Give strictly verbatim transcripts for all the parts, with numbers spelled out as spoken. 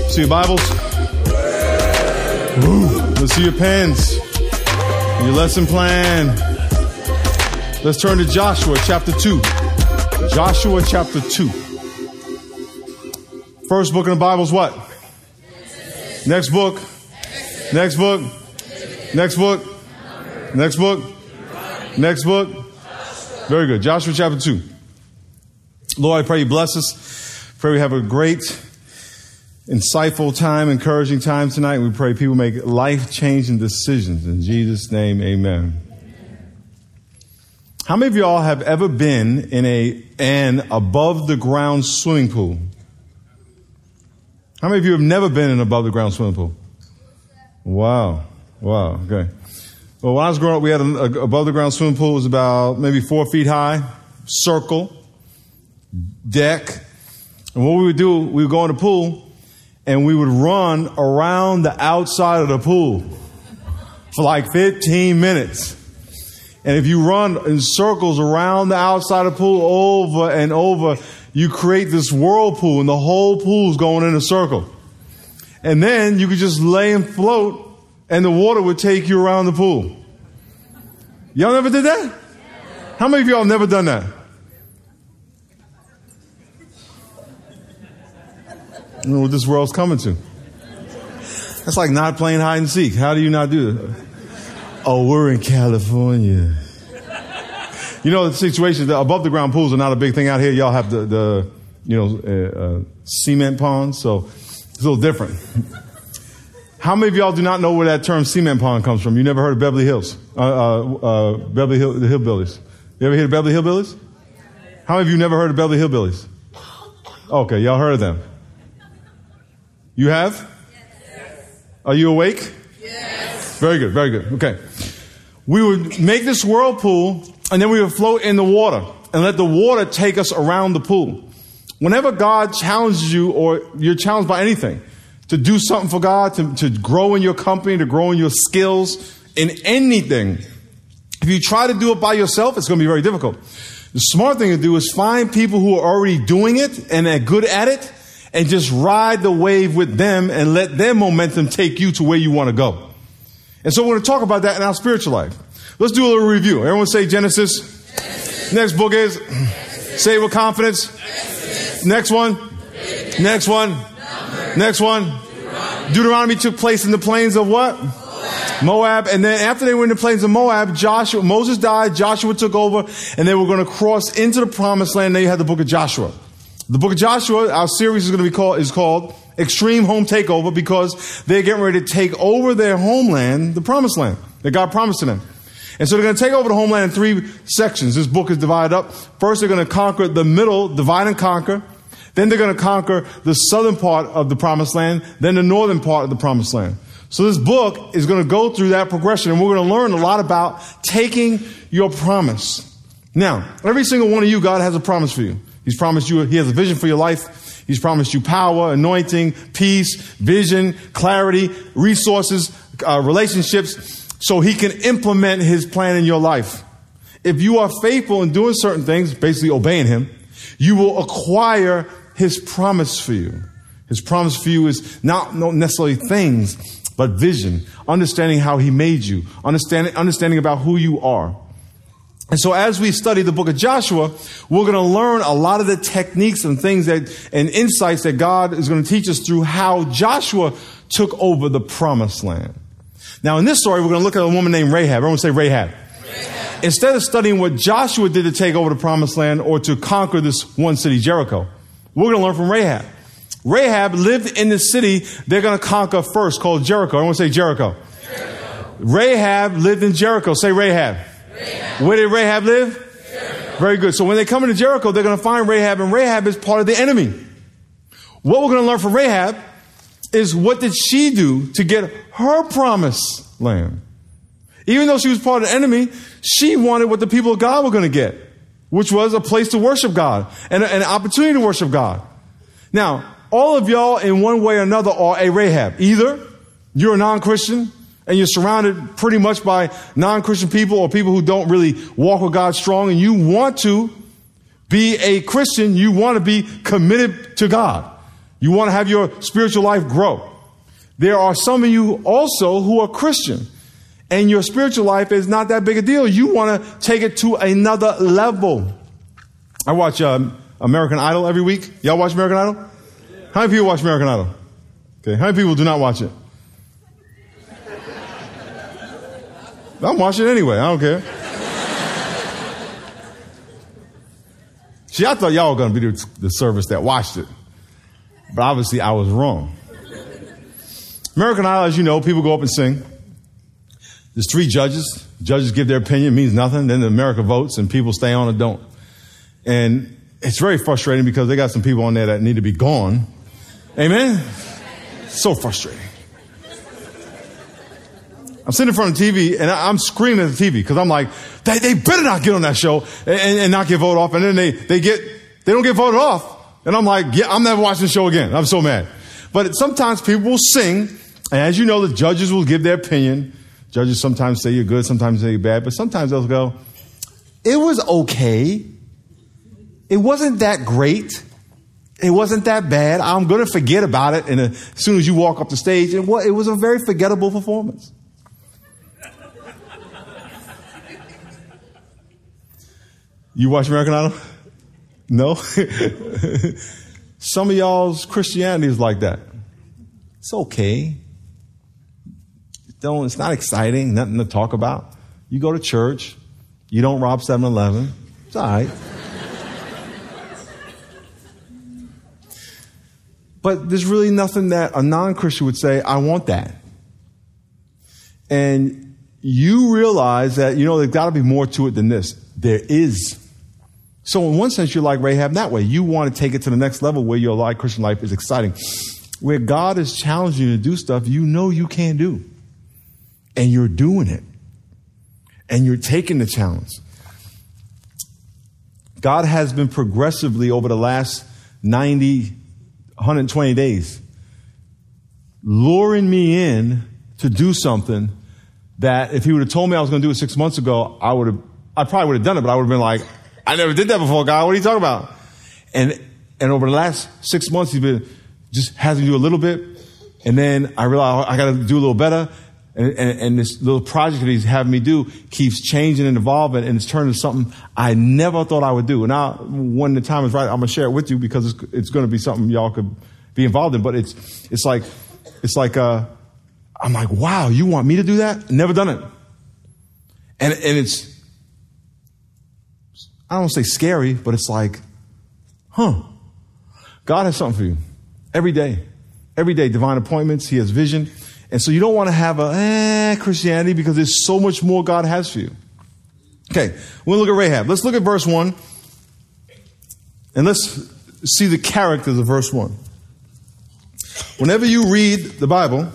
See your Bibles? Woo. Let's see your pens. Your lesson plan. Let's turn to Joshua chapter two. Joshua chapter two. First book in the Bible is what? Next book. Next book. Next book. Next book. Next book. Very good. Joshua chapter two. Lord, I pray you bless us. Pray we have a great, insightful time, encouraging time tonight. We pray people make life-changing decisions. In Jesus' name, amen. How many of y'all have ever been in a an above-the-ground swimming pool? How many of you have never been in an above-the-ground swimming pool? Wow. Wow. Okay. Well, when I was growing up, we had an above-the-ground swimming pool. It was about maybe four feet high, circle, deck. And what we would do, we would go in the pool, and we would run around the outside of the pool for like fifteen minutes. And if you run in circles around the outside of the pool over and over, you create this whirlpool, and the whole pool's going in a circle. And then you could just lay and float, and the water would take you around the pool. Y'all never did that? How many of y'all have never done that? I don't know what this world's coming to. That's like not playing hide and seek. How do you not do that? Oh, we're in California. You know, the situation, the above the ground pools are not a big thing out here. Y'all have the, the you know, uh, uh, cement ponds, so it's a little different. How many of y'all do not know where that term cement pond comes from? You never heard of Beverly Hills? Uh, uh, uh, Beverly Hill, the Hillbillies. You ever hear of Beverly Hillbillies? How many of you never heard of Beverly Hillbillies? Okay, y'all heard of them. You have? Yes. Are you awake? Yes. Very good, very good. Okay. We would make this whirlpool, and then we would float in the water and let the water take us around the pool. Whenever God challenges you, or you're challenged by anything, to do something for God, to, to grow in your company, to grow in your skills, in anything, if you try to do it by yourself, it's going to be very difficult. The smart thing to do is find people who are already doing it and are good at it, and just ride the wave with them and let their momentum take you to where you want to go. And so we're going to talk about that in our spiritual life. Let's do a little review. Everyone say Genesis. Genesis. Next book is? Genesis. Say it with confidence. Genesis. Next one. Genesis. Next one. Numbers. Next one. Deuteronomy. Deuteronomy took place in the plains of what? Moab. Moab. And then after they were in the plains of Moab, Joshua, Moses died, Joshua took over, and they were going to cross into the promised land. Now you had the book of Joshua. The book of Joshua, our series is going to be called, is called Extreme Home Takeover, because they're getting ready to take over their homeland, the promised land that God promised to them. And so they're going to take over the homeland in three sections. This book is divided up. First, they're going to conquer the middle, divide and conquer. Then they're going to conquer the southern part of the promised land, then the northern part of the promised land. So this book is going to go through that progression, and we're going to learn a lot about taking your promise. Now, every single one of you, God has a promise for you. He's promised you, he has a vision for your life. He's promised you power, anointing, peace, vision, clarity, resources, uh, relationships, so he can implement his plan in your life. If you are faithful in doing certain things, basically obeying him, you will acquire his promise for you. His promise for you is not, not necessarily things, but vision, understanding how he made you, understanding, understanding about who you are. And so as we study the book of Joshua, we're going to learn a lot of the techniques and things that, and insights that God is going to teach us through how Joshua took over the promised land. Now in this story, we're going to look at a woman named Rahab. Everyone say Rahab. Rahab. Instead of studying what Joshua did to take over the promised land or to conquer this one city, Jericho, we're going to learn from Rahab. Rahab lived in the city they're going to conquer first, called Jericho. Everyone say Jericho. Jericho. Rahab lived in Jericho. Say Rahab. Rahab. Where did Rahab live? Jericho. Very good. So when they come into Jericho, they're going to find Rahab, and Rahab is part of the enemy. What we're going to learn from Rahab is, what did she do to get her promised land? Even though she was part of the enemy, she wanted what the people of God were going to get, which was a place to worship God and an opportunity to worship God. Now, all of y'all in one way or another are a Rahab. Either you're a non-Christian and you're surrounded pretty much by non-Christian people or people who don't really walk with God strong, and you want to be a Christian, you want to be committed to God. You want to have your spiritual life grow. There are some of you also who are Christian, and your spiritual life is not that big a deal. You want to take it to another level. I watch um, American Idol every week. Y'all watch American Idol? How many people watch American Idol? Okay, how many people do not watch it? I'm watching it anyway. I don't care. See, I thought y'all were going to be the, the service that watched it. But obviously, I was wrong. American Idol, as you know, people go up and sing. There's three judges. Judges give their opinion, means nothing. Then the America votes, and people stay on or don't. And it's very frustrating because they got some people on there that need to be gone. Amen? So frustrating. I'm sitting in front of the T V, and I'm screaming at the T V because I'm like, they, they better not get on that show and, and not get voted off. And then they, they get, they don't get voted off. And I'm like, yeah, I'm never watching the show again. I'm so mad. But sometimes people will sing, and as you know, the judges will give their opinion. Judges sometimes say you're good, sometimes say you're bad, but sometimes they'll go, it was okay. It wasn't that great. It wasn't that bad. I'm going to forget about it. And as soon as you walk up the stage, it was, it was a very forgettable performance. You watch American Idol? No? Some of y'all's Christianity is like that. It's okay. Don't, it's not exciting, nothing to talk about. You go to church. You don't rob seven eleven. It's all right. But there's really nothing that a non-Christian would say, I want that. And you realize that, you know, there's got to be more to it than this. There is. So in one sense, you're like Rahab that way. You want to take it to the next level where your life, Christian life is exciting. Where God is challenging you to do stuff you know you can't do. And you're doing it. And you're taking the challenge. God has been progressively over the last ninety, one hundred twenty days luring me in to do something that if he would have told me I was going to do it six months ago, I would have, I probably would have done it, but I would have been like, I never did that before, God. What are you talking about? And and over the last six months, he's been just has me do a little bit. And then I realized I got to do a little better. And, and, and this little project that he's having me do keeps changing and evolving, and it's turned into something I never thought I would do. And now, when the time is right, I'm going to share it with you because it's, it's going to be something y'all could be involved in. But it's it's like, it's like uh, I'm like, wow, you want me to do that? Never done it. And, and it's, I don't want to say scary, but it's like, huh, God has something for you every day. Every day, divine appointments. He has vision. And so you don't want to have a eh, Christianity because there's so much more God has for you. Okay, we'll look at Rahab. Let's look at verse one. And let's see the characters of verse one. Whenever you read the Bible,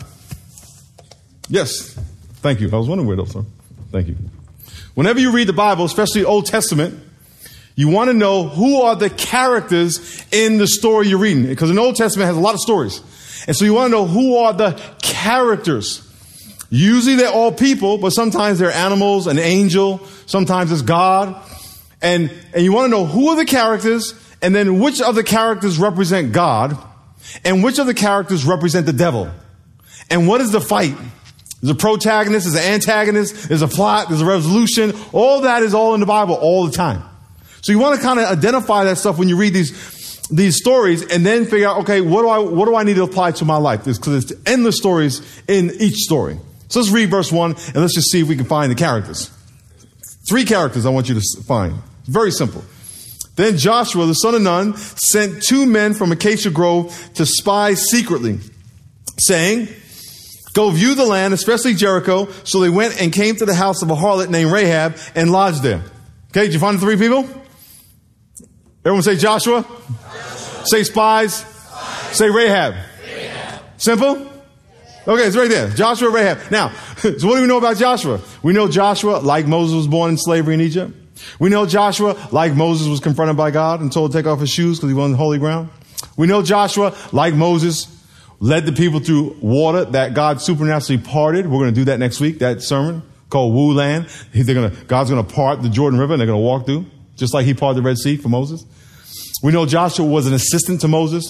yes, thank you. I was wondering where those are. Thank you. Whenever you read the Bible, especially Old Testament, you want to know who are the characters in the story you're reading. Because the Old Testament has a lot of stories. And so you want to know who are the characters. Usually they're all people, but sometimes they're animals, an angel, sometimes it's God. And, and you want to know who are the characters, and then which of the characters represent God, and which of the characters represent the devil. And what is the fight? There's a protagonist, there's an antagonist, there's a plot, there's a resolution. All that is all in the Bible all the time. So you want to kind of identify that stuff when you read these these stories, and then figure out, okay, what do I what do I need to apply to my life? Because it's endless stories in each story. So let's read verse one, and let's just see if we can find the characters. Three characters I want you to find. It's very simple. Then Joshua, the son of Nun, sent two men from Acacia Grove to spy secretly, saying, go view the land, especially Jericho. So they went and came to the house of a harlot named Rahab and lodged there. Okay, did you find the three people? Everyone say Joshua. Joshua. Say spies. Spies. Say Rahab. Rahab. Simple? Okay, it's right there. Joshua, Rahab. Now, so what do we know about Joshua? We know Joshua, like Moses, was born in slavery in Egypt. We know Joshua, like Moses, was confronted by God and told to take off his shoes because he was on holy ground. We know Joshua, like Moses, led the people through water that God supernaturally parted. We're going to do that next week, that sermon called Wu Land. They're going to, God's going to part the Jordan River and they're going to walk through, just like he parted the Red Sea for Moses. We know Joshua was an assistant to Moses,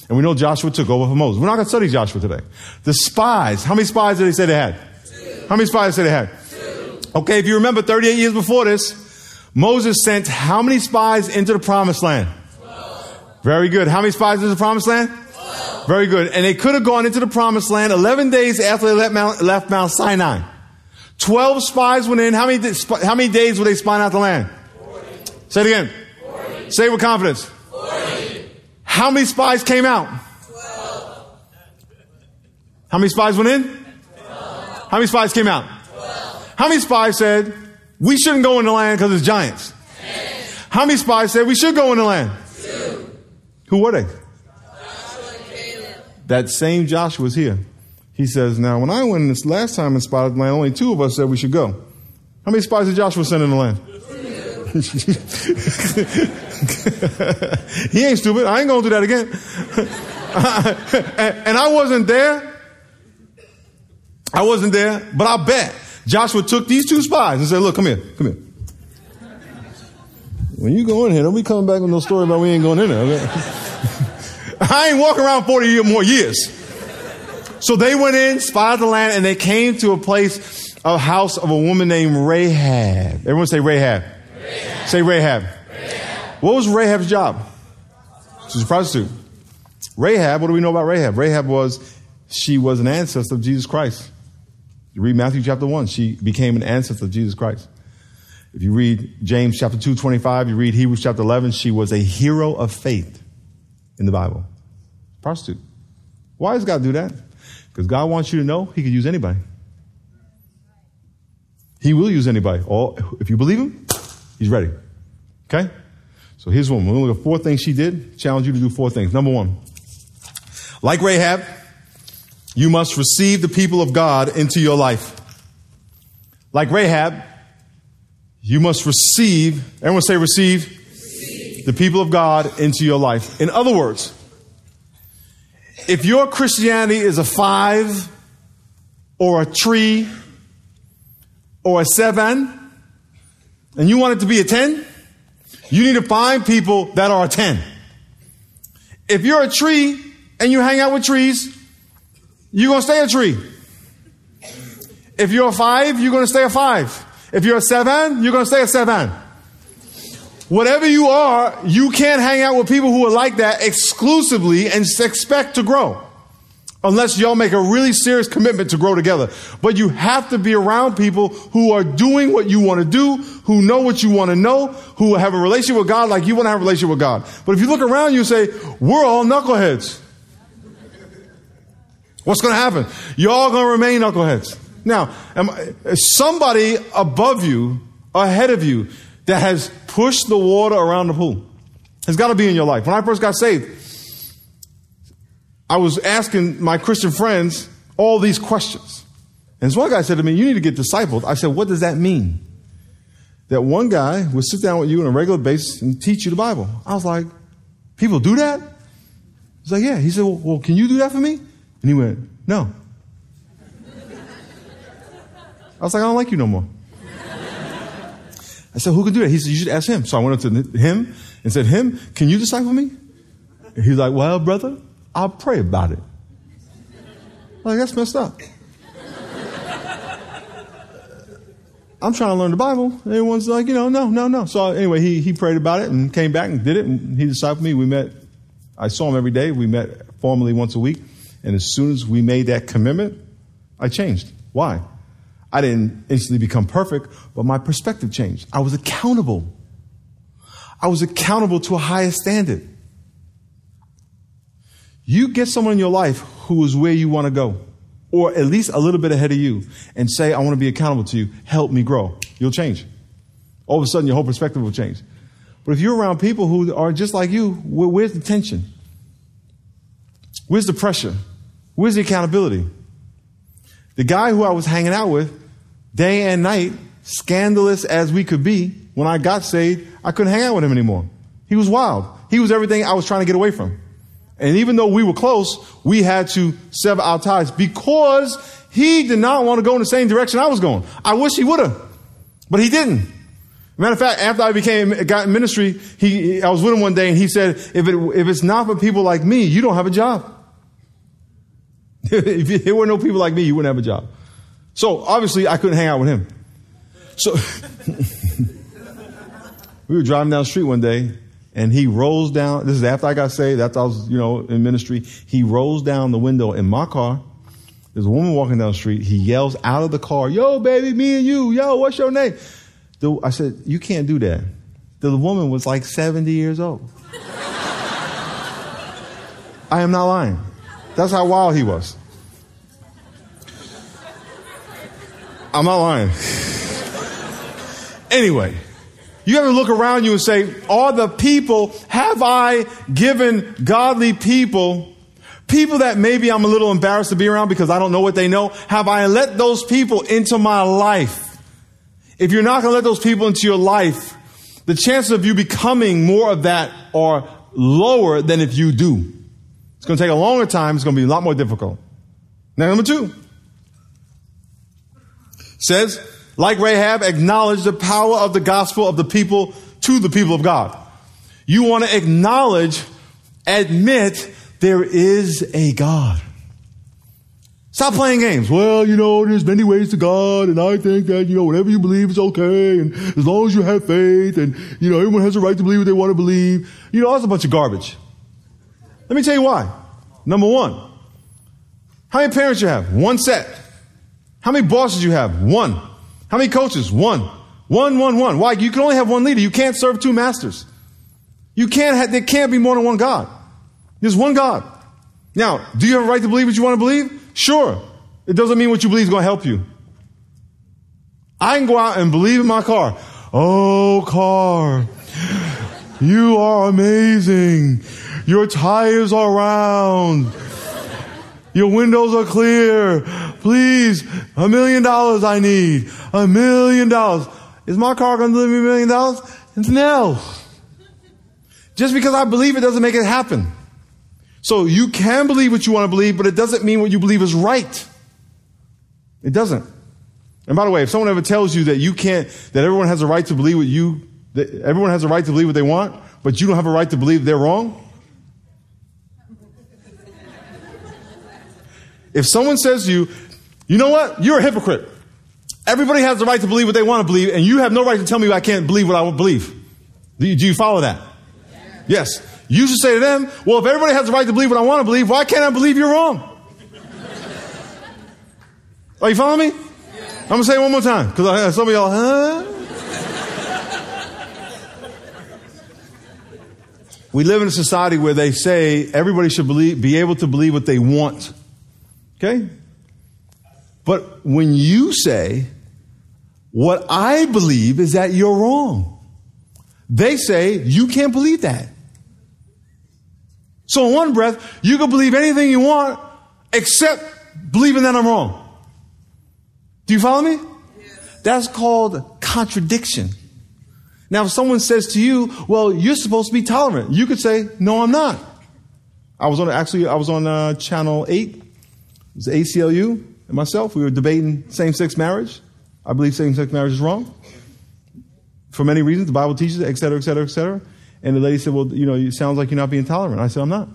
And we know Joshua took over for Moses. We're not going to study Joshua today. The spies, how many spies did they say they had? Two. How many spies did they say they had? Two. Okay, if you remember thirty-eight years before this, Moses sent how many spies into the promised land? twelve. Very good. How many spies into the promised land? twelve. Very good. And they could have gone into the promised land eleven days after they left Mount, left Mount Sinai. twelve spies went in. How many, how many days were they spying out the land? forty. Say it again. forty. Say it with confidence. forty. How many spies came out? twelve. How many spies went in? twelve. How many spies came out? twelve. How many spies said, we shouldn't go in the land because it's giants? ten. How many spies said, we should go in the land? two. Who were they? Joshua and Caleb. That same Joshua is here. He says, now, when I went this last time and spied the land, only two of us said we should go. How many spies did Joshua send in the land? He ain't stupid. I ain't going to do that again. and, and I wasn't there. I wasn't there. But I bet Joshua took these two spies and said, look, come here. Come here. When you go in here, don't be coming back with no story about we ain't going in there. Okay? I ain't walking around forty more years. So they went in, spied the land, and they came to a place, a house of a woman named Rahab. Everyone say Rahab. Rahab. Say Rahab. Rahab. What was Rahab's job? She was a prostitute. Rahab, what do we know about Rahab? Rahab was, she was an ancestor of Jesus Christ. You read Matthew chapter one, she became an ancestor of Jesus Christ. If you read James chapter two, twenty-five, you read Hebrews chapter eleven, she was a hero of faith in the Bible. Prostitute. Why does God do that? Because God wants you to know he could use anybody. He will use anybody. Or if you believe him, he's ready. Okay? So here's one. We're going to look at four things she did. Challenge you to do four things. Number one, like Rahab, you must receive the people of God into your life. Like Rahab, you must receive, everyone say receive, receive, the people of God into your life. In other words, if your Christianity is a five or a tree or a seven and you want it to be a ten, you need to find people that are a ten. If you're a tree and you hang out with trees, you're going to stay a tree. If you're a five, you're going to stay a five. If you're a seven, you're going to stay a seven. Whatever you are, you can't hang out with people who are like that exclusively and expect to grow. Unless y'all make a really serious commitment to grow together. But you have to be around people who are doing what you want to do, who know what you want to know, who have a relationship with God like you want to have a relationship with God. But if you look around, you say, we're all knuckleheads. What's going to happen? You're all going to remain knuckleheads. Now, am I, somebody above you, ahead of you, that has pushed the water around the pool has got to be in your life. When I first got saved, I was asking my Christian friends all these questions. And this one guy said to me, you need to get discipled. I said, what does that mean? That one guy would sit down with you on a regular basis and teach you the Bible. I was like, people do that? He's like, yeah. He said, well, well, can you do that for me? And he went, no. I was like, I don't like you no more. I said, who can do that? He said, you should ask him. So I went up to him and said, him, can you disciple me? And he's like, well, brother, I'll pray about it. I'm like, that's messed up. I'm trying to learn the Bible. Everyone's like, you know, no, no, no. So anyway, he, he prayed about it and came back and did it. And he discipled me. We met. I saw him every day. We met formally once a week. And as soon as we made that commitment, I changed. Why? I didn't instantly become perfect, but my perspective changed. I was accountable. I was accountable to a higher standard. You get someone in your life who is where you want to go, or at least a little bit ahead of you, and say, I want to be accountable to you. Help me grow. You'll change. All of a sudden, your whole perspective will change. But if you're around people who are just like you, where's the tension? Where's the pressure? Where's the accountability? The guy who I was hanging out with, day and night, scandalous as we could be, when I got saved, I couldn't hang out with him anymore. He was wild. He was everything I was trying to get away from. And even though we were close, we had to sever our ties because he did not want to go in the same direction I was going. I wish he would have, but he didn't. Matter of fact, after I became, got in ministry, he, I was with him one day and he said, if it, if it's not for people like me, you don't have a job. If there were no people like me, you wouldn't have a job. So obviously I couldn't hang out with him. So we were driving down the street one day and he rolls down. This is after I got saved, after I was, you know, in ministry. He rolls down the window in my car. There's a woman walking down the street. He yells out of the car, yo, baby, me and you. Yo, what's your name? The, I said, you can't do that. The woman was like seventy years old. I am not lying. That's how wild he was. I'm not lying. Anyway, you have to look around you and say, are the people, have I given godly people, people that maybe I'm a little embarrassed to be around because I don't know what they know, have I let those people into my life? If you're not going to let those people into your life, the chances of you becoming more of that are lower than if you do. It's going to take a longer time. It's going to be a lot more difficult. Now, number two says, like Rahab, acknowledge the power of the gospel of the people to the people of God. You want to acknowledge, admit there is a God. Stop playing games. Well, you know, there's many ways to God, and I think that, you know, whatever you believe is okay, and as long as you have faith, and, you know, everyone has a right to believe what they want to believe. You know, that's a bunch of garbage. Let me tell you why. Number one, how many parents you have? One set. How many bosses you have? One. How many coaches? One. One, one, one. Why? You can only have one leader. You can't serve two masters. You can't have, there can't be more than one God. There's one God. Now, do you have a right to believe what you want to believe? Sure. It doesn't mean what you believe is going to help you. I can go out and believe in my car. Oh, car, you are amazing. Your tires are round. Your windows are clear. Please, a million dollars I need. A million dollars. Is my car going to deliver me a million dollars? No. Just because I believe it doesn't make it happen. So you can believe what you want to believe, but it doesn't mean what you believe is right. It doesn't. And by the way, if someone ever tells you that you can't, that everyone has a right to believe what you, that everyone has a right to believe what they want, but you don't have a right to believe they're wrong. If someone says to you, you know what? You're a hypocrite. Everybody has the right to believe what they want to believe, and you have no right to tell me I can't believe what I believe. Do you, do you follow that? Yes. You should say to them, well, if everybody has the right to believe what I want to believe, why can't I believe you're wrong? Are you following me? I'm going to say it one more time, because some of y'all, huh? We live in a society where they say everybody should believe, be able to believe what they want. Okay? But when you say, what I believe is that you're wrong, they say you can't believe that. So in one breath, you can believe anything you want except believing that I'm wrong. Do you follow me? Yes. That's called contradiction. Now, if someone says to you, well, you're supposed to be tolerant, you could say, no, I'm not. I was on, actually, I was on uh, channel eight. It was A C L U and myself. We were debating same-sex marriage. I believe same-sex marriage is wrong for many reasons. The Bible teaches it, et cetera, et cetera, et cetera. And the lady said, well, you know, it sounds like you're not being tolerant. I said, I'm not.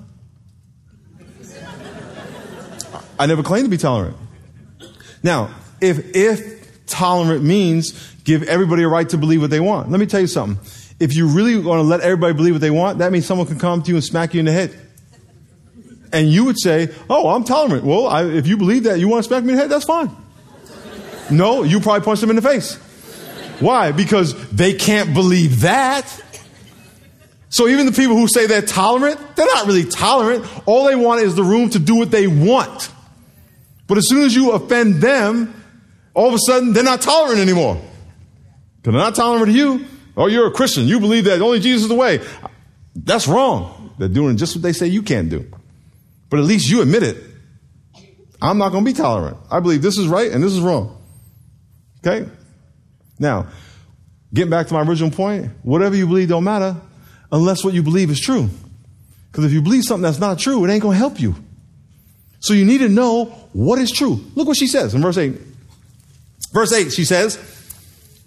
I never claimed to be tolerant. Now, if if tolerant means give everybody a right to believe what they want, let me tell you something. If you really want to let everybody believe what they want, that means someone can come to you and smack you in the head. And you would say, oh, I'm tolerant. Well, I, if you believe that, you want to smack me in the head, that's fine. No, you probably punch them in the face. Why? Because they can't believe that. So even the people who say they're tolerant, they're not really tolerant. All they want is the room to do what they want. But as soon as you offend them, all of a sudden they're not tolerant anymore. Because they're not tolerant to you. Oh, you're a Christian. You believe that only Jesus is the way. That's wrong. They're doing just what they say you can't do. But at least you admit it. I'm not going to be tolerant. I believe this is right and this is wrong. Okay? Now, getting back to my original point, whatever you believe don't matter unless what you believe is true. Because if you believe something that's not true, it ain't going to help you. So you need to know what is true. Look what she says in verse eight. Verse eight, she says,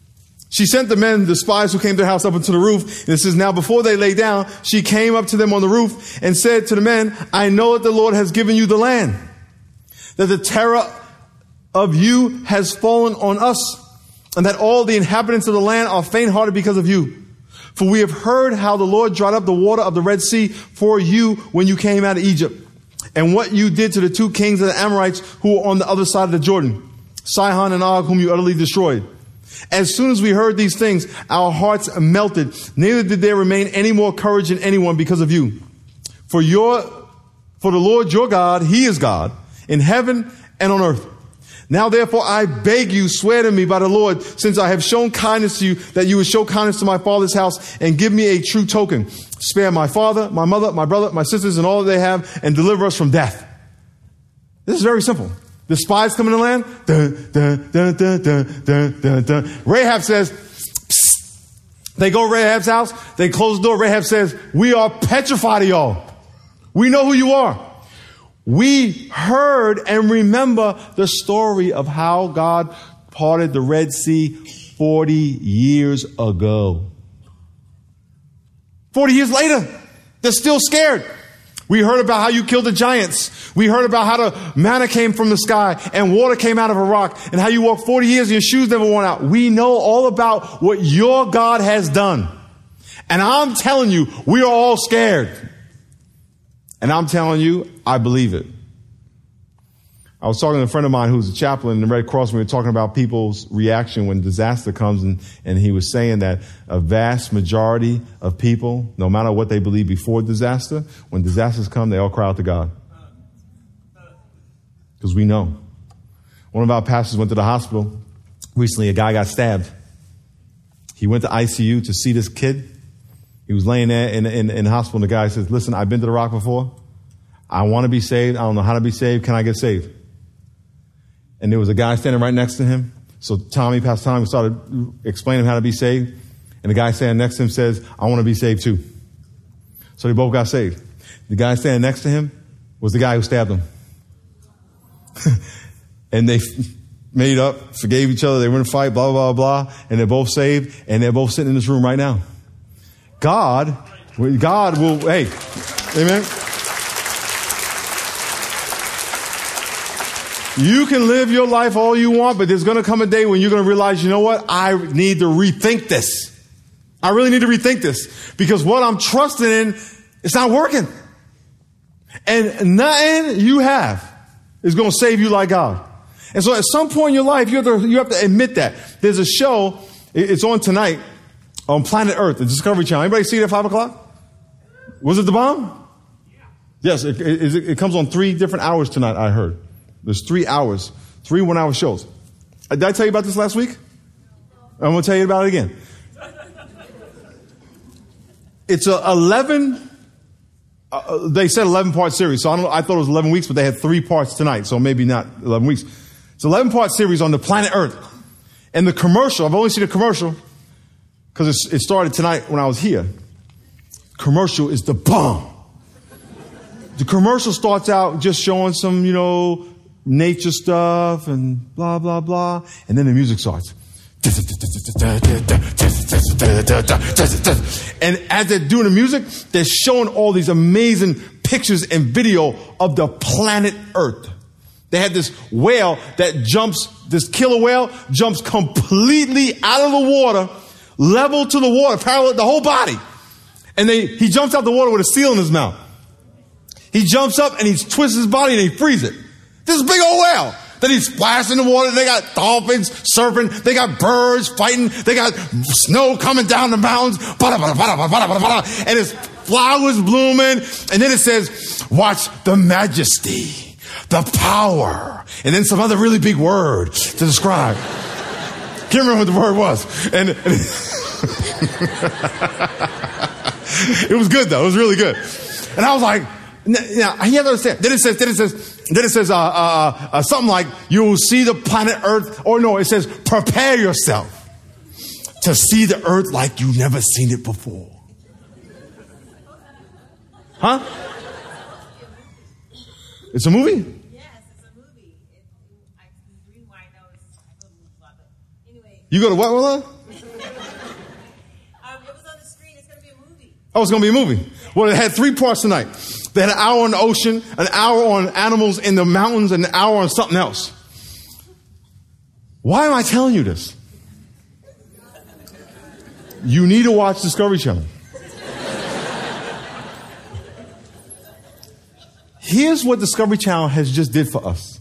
She sent the men, the spies who came to the house, up into the roof. And it says, now before they lay down, she came up to them on the roof and said to the men, I know that the Lord has given you the land, that the terror of you has fallen on us, and that all the inhabitants of the land are faint-hearted because of you. For we have heard how the Lord dried up the water of the Red Sea for you when you came out of Egypt, and what you did to the two kings of the Amorites who were on the other side of the Jordan, Sihon and Og, whom you utterly destroyed. As soon as we heard these things, our hearts melted. Neither did there remain any more courage in anyone because of you. For your, for the Lord your God, He is God in heaven and on earth. Now therefore I beg you, swear to me by the Lord, since I have shown kindness to you, that you would show kindness to my father's house and give me a true token. Spare my father, my mother, my brother, my sisters, and all that they have, and deliver us from death. This is very simple. The spies come in the land. Dun, dun, dun, dun, dun, dun, dun, dun. Rahab says, psst. They go to Rahab's house. They close the door. Rahab says, we are petrified of y'all. We know who you are. We heard and remember the story of how God parted the Red Sea forty years ago. forty years later, they're still scared. We heard about how you killed the giants. We heard about how the manna came from the sky and water came out of a rock, and how you walked forty years and your shoes never worn out. We know all about what your God has done. And I'm telling you, we are all scared. And I'm telling you, I believe it. I was talking to a friend of mine who's a chaplain in the Red Cross. We were talking about people's reaction when disaster comes, and, and he was saying that a vast majority of people, no matter what they believe before disaster, when disasters come, they all cry out to God. Because we know. One of our pastors went to the hospital. Recently, a guy got stabbed. He went to I C U to see this kid. He was laying there in, in, in the hospital, and the guy says, listen, I've been to the Rock before. I want to be saved. I don't know how to be saved. Can I get saved? And there was a guy standing right next to him. So Tommy, Pastor Tommy, started explaining how to be saved. And the guy standing next to him says, I want to be saved too. So they both got saved. The guy standing next to him was the guy who stabbed him. And they made up, forgave each other. They were in a fight, blah, blah, blah, blah. And they're both saved. And they're both sitting in this room right now. God, God will, hey, amen. You can live your life all you want, but there's going to come a day when you're going to realize, you know what? I need to rethink this. I really need to rethink this, because what I'm trusting in, it's not working. And nothing you have is going to save you like God. And so at some point in your life, you have to, you have to admit that. There's a show, it's on tonight, on Planet Earth, the Discovery Channel. Anybody see it at five o'clock? Was it the bomb? Yeah. Yes, it, it, it comes on three different hours tonight, I heard. There's three hours, three one-hour shows. Did I tell you about this last week? I'm going to tell you about it again. It's a eleven, uh, they said eleven-part series, so I, don't know, I thought it was eleven weeks, but they had three parts tonight, so maybe not eleven weeks. It's an eleven-part series on the planet Earth. And the commercial, I've only seen a commercial, because it started tonight when I was here. Commercial is the bomb. The commercial starts out just showing some, you know, nature stuff and blah, blah, blah. And then the music starts. And as they're doing the music, they're showing all these amazing pictures and video of the planet Earth. They had this whale that jumps, this killer whale jumps completely out of the water, level to the water, parallel the whole body. And they, he jumps out the water with a seal in his mouth. He jumps up and he twists his body and he frees it. This big old whale. Then he splashed in the water. They got dolphins surfing. They got birds fighting. They got snow coming down the mountains. And his flowers blooming. And then it says, watch the majesty, the power. And then some other really big word to describe. Can't remember what the word was. And, and it was good though. It was really good. And I was like, now you have to understand. Then it says, then it says, then it says, uh, uh, uh, something like you will see the planet Earth. Or no, it says, prepare yourself to see the Earth like you've never seen it before. Huh? It's a movie? Yes, it's a movie. It, I, the reason why I know is I go to movies a lot, but anyway. You go to what, Willa? Oh, it's going to be a movie. Well, it had three parts tonight. They had an hour on the ocean, an hour on animals in the mountains, and an hour on something else. Why am I telling you this? You need to watch Discovery Channel. Here's what Discovery Channel has just did for us.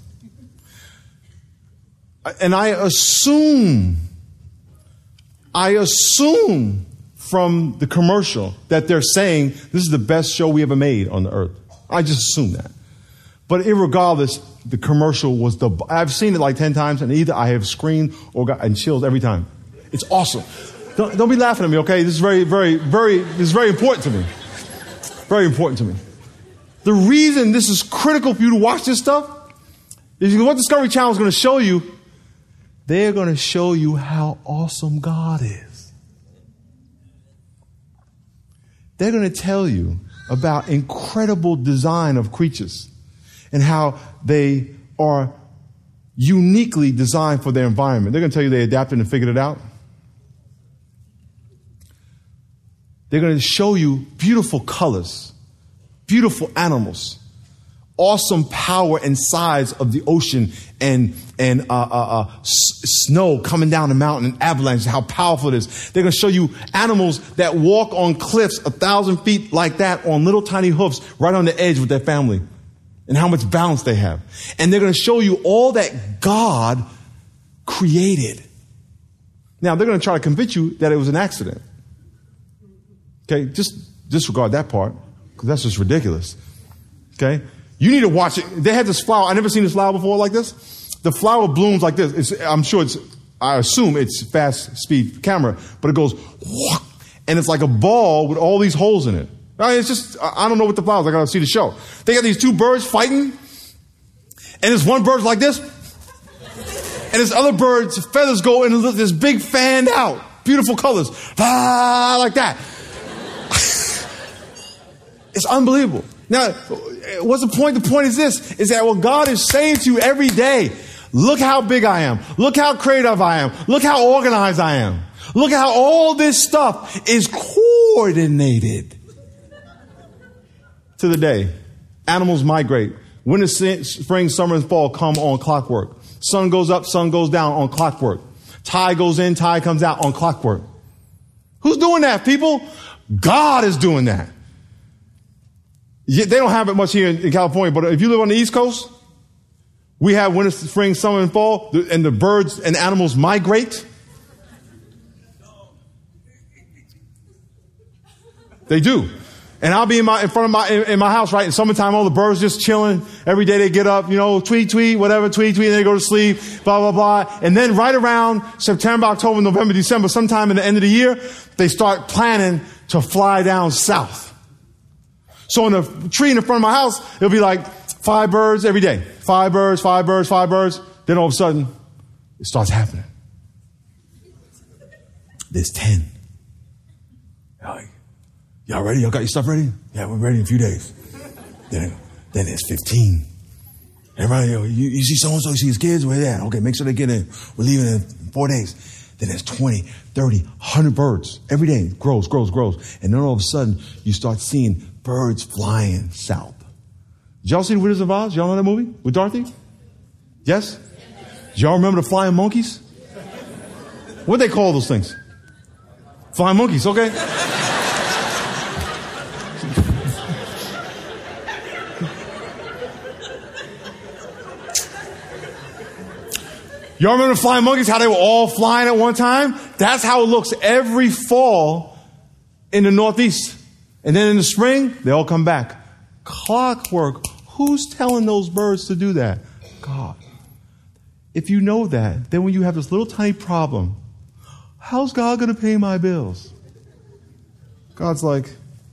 And I assume, I assume from the commercial that they're saying this is the best show we ever made on the earth. I just assume that. But irregardless, the commercial was the, I've seen it like ten times, and either I have screamed or got and chills every time. It's awesome. Don't, don't be laughing at me, okay? This is very, very, very, this is very important to me. Very important to me. The reason this is critical for you to watch this stuff is what Discovery Channel is going to show you. They're going to show you how awesome God is. They're going to tell you about incredible design of creatures and how they are uniquely designed for their environment. They're going to tell you they adapted and figured it out. They're going to show you beautiful colors, beautiful animals, awesome power and size of the ocean and and uh, uh, uh, s- snow coming down the mountain and avalanches, how powerful it is. They're going to show you animals that walk on cliffs a thousand feet like that on little tiny hoofs right on the edge with their family and how much balance they have. And they're going to show you all that God created. Now, they're going to try to convince you that it was an accident. Okay, just disregard that part because that's just ridiculous. Okay? You need to watch it. They had this flower. I've never seen this flower before like this. The flower blooms like this. It's, I'm sure it's, I assume it's fast speed camera, but it goes, whoosh, and it's like a ball with all these holes in it. I mean, it's just, I don't know what the flower is. I got to see the show. They got these two birds fighting, and this one bird's like this, and this other bird's feathers go in this big fanned out, beautiful colors, ah, like that. It's unbelievable. Now, what's the point? The point is this, is that what God is saying to you every day, look how big I am. Look how creative I am. Look how organized I am. Look at how all this stuff is coordinated to the day. Animals migrate. Winter, spring, summer, and fall come on clockwork. Sun goes up, sun goes down on clockwork. Tide goes in, tide comes out on clockwork. Who's doing that, people? God is doing that. They don't have it much here in California, but if you live on the East Coast, we have winter, spring, summer, and fall, and the birds and animals migrate. They do. And I'll be in my in front of my in, in my house, right? In summertime, all the birds just chilling. Every day they get up, you know, tweet, tweet, whatever, tweet, tweet, and they go to sleep, blah, blah, blah. And then right around September, October, November, December, sometime in the end of the year, they start planning to fly down south. So on the tree in the front of my house, it'll be like five birds every day. Five birds, five birds, five birds. Then all of a sudden, it starts happening. There's ten. Like, y'all ready? Y'all got your stuff ready? Yeah, we're ready in a few days. Then, then there's fifteen. Everybody, you, you see so-and-so, you see his kids? Where they at? Okay, make sure they get in. We're leaving in four days. Then there's twenty, thirty, one hundred birds. Every day it grows, grows, grows. And then all of a sudden, you start seeing birds flying south. Did y'all see The Wizard of Oz? Y'all know that movie with Dorothy? Yes? Did y'all remember the flying monkeys? What do they call those things? Flying monkeys, okay. Y'all remember the flying monkeys, how they were all flying at one time? That's how it looks every fall in the Northeast. And then in the spring, they all come back. Clockwork. Who's telling those birds to do that? God. If you know that, then when you have this little tiny problem, how's God going to pay my bills? God's like,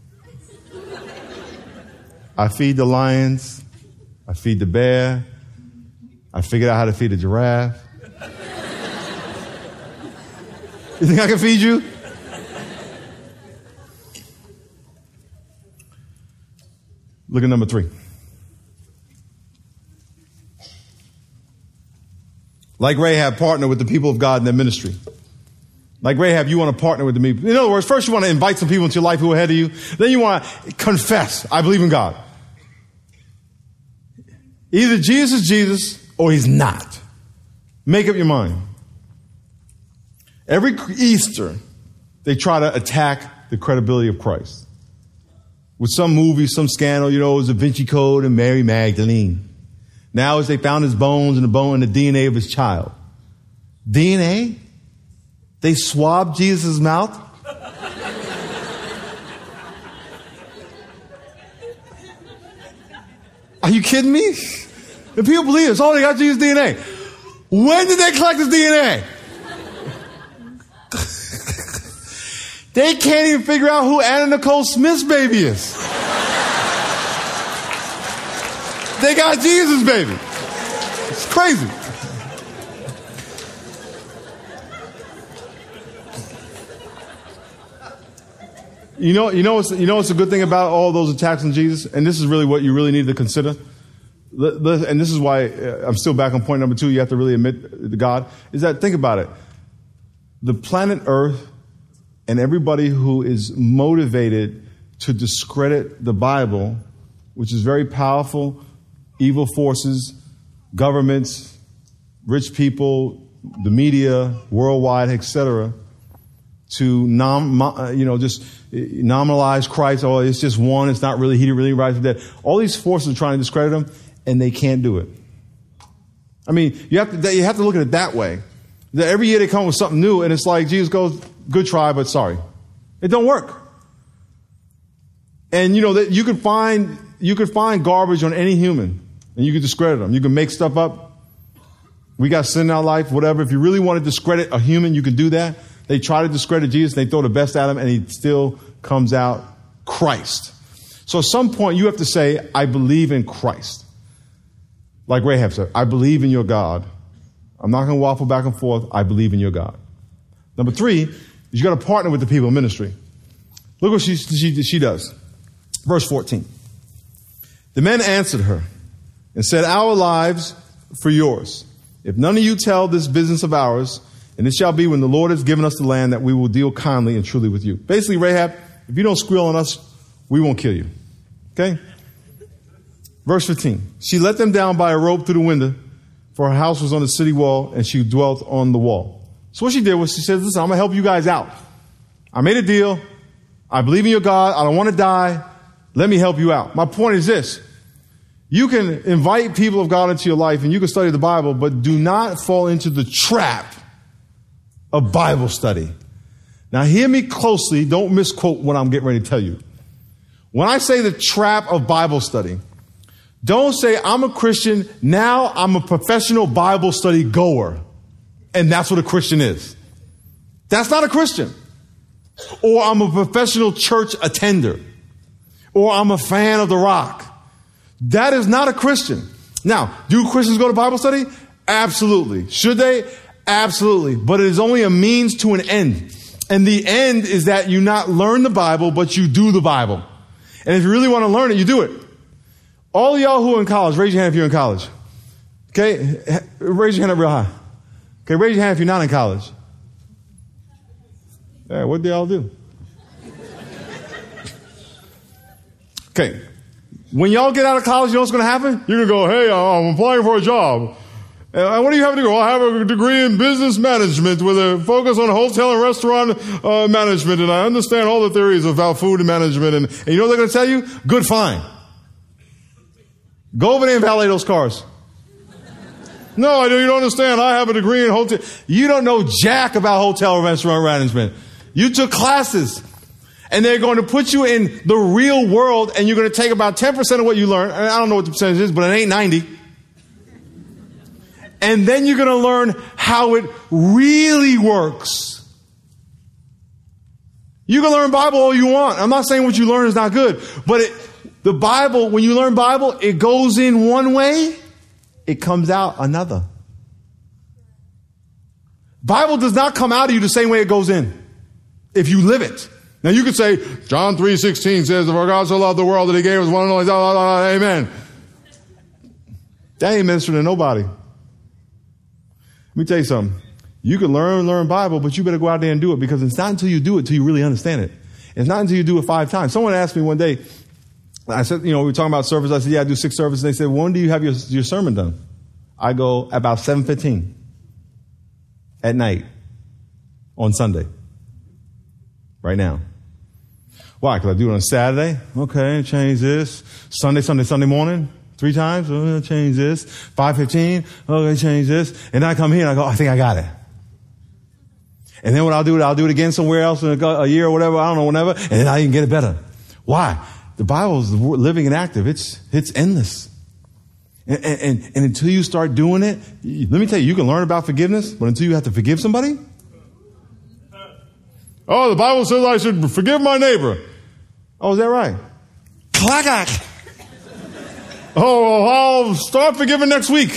I feed the lions. I feed the bear. I figured out how to feed a giraffe. You think I can feed you? Look at number three. Like Rahab partnered with the people of God in their ministry. Like Rahab, you want to partner with the people. In other words, first you want to invite some people into your life who are ahead of you. Then you want to confess, I believe in God. Either Jesus is Jesus or he's not. Make up your mind. Every Easter, they try to attack the credibility of Christ. With some movie, some scandal, you know, it was Da Vinci Code and Mary Magdalene. Now as they found his bones and the bone and the D N A of his child. D N A? They swabbed Jesus' mouth? Are you kidding me? If people believe this, oh, they got Jesus' D N A. When did they collect his D N A? They can't even figure out who Anna Nicole Smith's baby is. They got Jesus' baby. It's crazy. You know, you know, what's, you know what's a good thing about all those attacks on Jesus? And this is really what you really need to consider. And this is why I'm still back on point number two. You have to really admit to God. Is that, think about it. The planet Earth and everybody who is motivated to discredit the Bible, which is very powerful, evil forces, governments, rich people, the media, worldwide, et cetera, to nom, you know, just nominalize Christ. Oh, it's just one. It's not really, he didn't really rise from the dead. All these forces are trying to discredit him, and they can't do it. I mean, you have to, you have to look at it that way. That every year they come up with something new, and it's like Jesus goes, good try, but sorry. It don't work. And you know that you could find you could find garbage on any human, and you could discredit them. You can make stuff up. We got sin in our life, whatever. If you really want to discredit a human, you can do that. They try to discredit Jesus, and they throw the best at him, and he still comes out Christ. So at some point, you have to say, I believe in Christ. Like Rahab said, I believe in your God. I'm not going to waffle back and forth. I believe in your God. Number three, is you got to partner with the people in ministry. Look what she, she, she does. Verse fourteen. The men answered her and said, our lives for yours. If none of you tell this business of ours, and it shall be when the Lord has given us the land that we will deal kindly and truly with you. Basically, Rahab, if you don't squeal on us, we won't kill you. Okay? Verse fifteen. She let them down by a rope through the window, for her house was on the city wall, and she dwelt on the wall. So what she did was she said, listen, I'm going to help you guys out. I made a deal. I believe in your God. I don't want to die. Let me help you out. My point is this. You can invite people of God into your life, and you can study the Bible, but do not fall into the trap of Bible study. Now hear me closely. Don't misquote what I'm getting ready to tell you. When I say the trap of Bible study, don't say I'm a Christian, now I'm a professional Bible study goer. And that's what a Christian is. That's not a Christian. Or I'm a professional church attender. Or I'm a fan of The Rock. That is not a Christian. Now, do Christians go to Bible study? Absolutely. Should they? Absolutely. But it is only a means to an end. And the end is that you not learn the Bible, but you do the Bible. And if you really want to learn it, you do it. All of y'all who are in college, raise your hand if you're in college. Okay? Raise your hand up real high. Okay, raise your hand if you're not in college. Yeah, what do y'all do? Okay. When y'all get out of college, you know what's going to happen? You're going to go, hey, I'm applying for a job. And what do you have to do? Well, I have a degree in business management with a focus on hotel and restaurant uh, management, and I understand all the theories about food and management. And, and you know what they're going to tell you? Good, fine. Go over there and valet those cars. No, I don't, you don't understand. I have a degree in hotel. You don't know jack about hotel and restaurant management. You took classes. And they're going to put you in the real world, and you're going to take about ten percent of what you learn. I don't know what the percentage is, but it ain't ninety. And then you're going to learn how it really works. You can learn Bible all you want. I'm not saying what you learn is not good, but it, the Bible, when you learn Bible, it goes in one way, it comes out another. Bible does not come out of you the same way it goes in, if you live it. Now you could say, John three sixteen says, for God so loved the world that he gave us one and only, amen. That ain't ministering to nobody. Let me tell you something. You can learn, learn Bible, but you better go out there and do it, because it's not until you do it until you really understand it. It's not until you do it five times. Someone asked me one day, I said, you know, we were talking about service. I said, yeah, I do six services. They said, when do you have your, your sermon done? I go about seven fifteen at night on Sunday. Right now. Why? Because I do it on Saturday. Okay, change this. Sunday, Sunday, Sunday morning. Three times. Oh, change this. five fifteen. Okay, change this. And I come here and I go, I think I got it. And then what I'll do, I'll do it again somewhere else in a, a year or whatever. I don't know, whatever. And then I can get it better. Why? The Bible is living and active. It's, it's endless. And, and, and until you start doing it, let me tell you, you can learn about forgiveness, but until you have to forgive somebody. Oh, the Bible says I should forgive my neighbor. Oh, is that right? Clack. Oh, I'll start forgiving next week.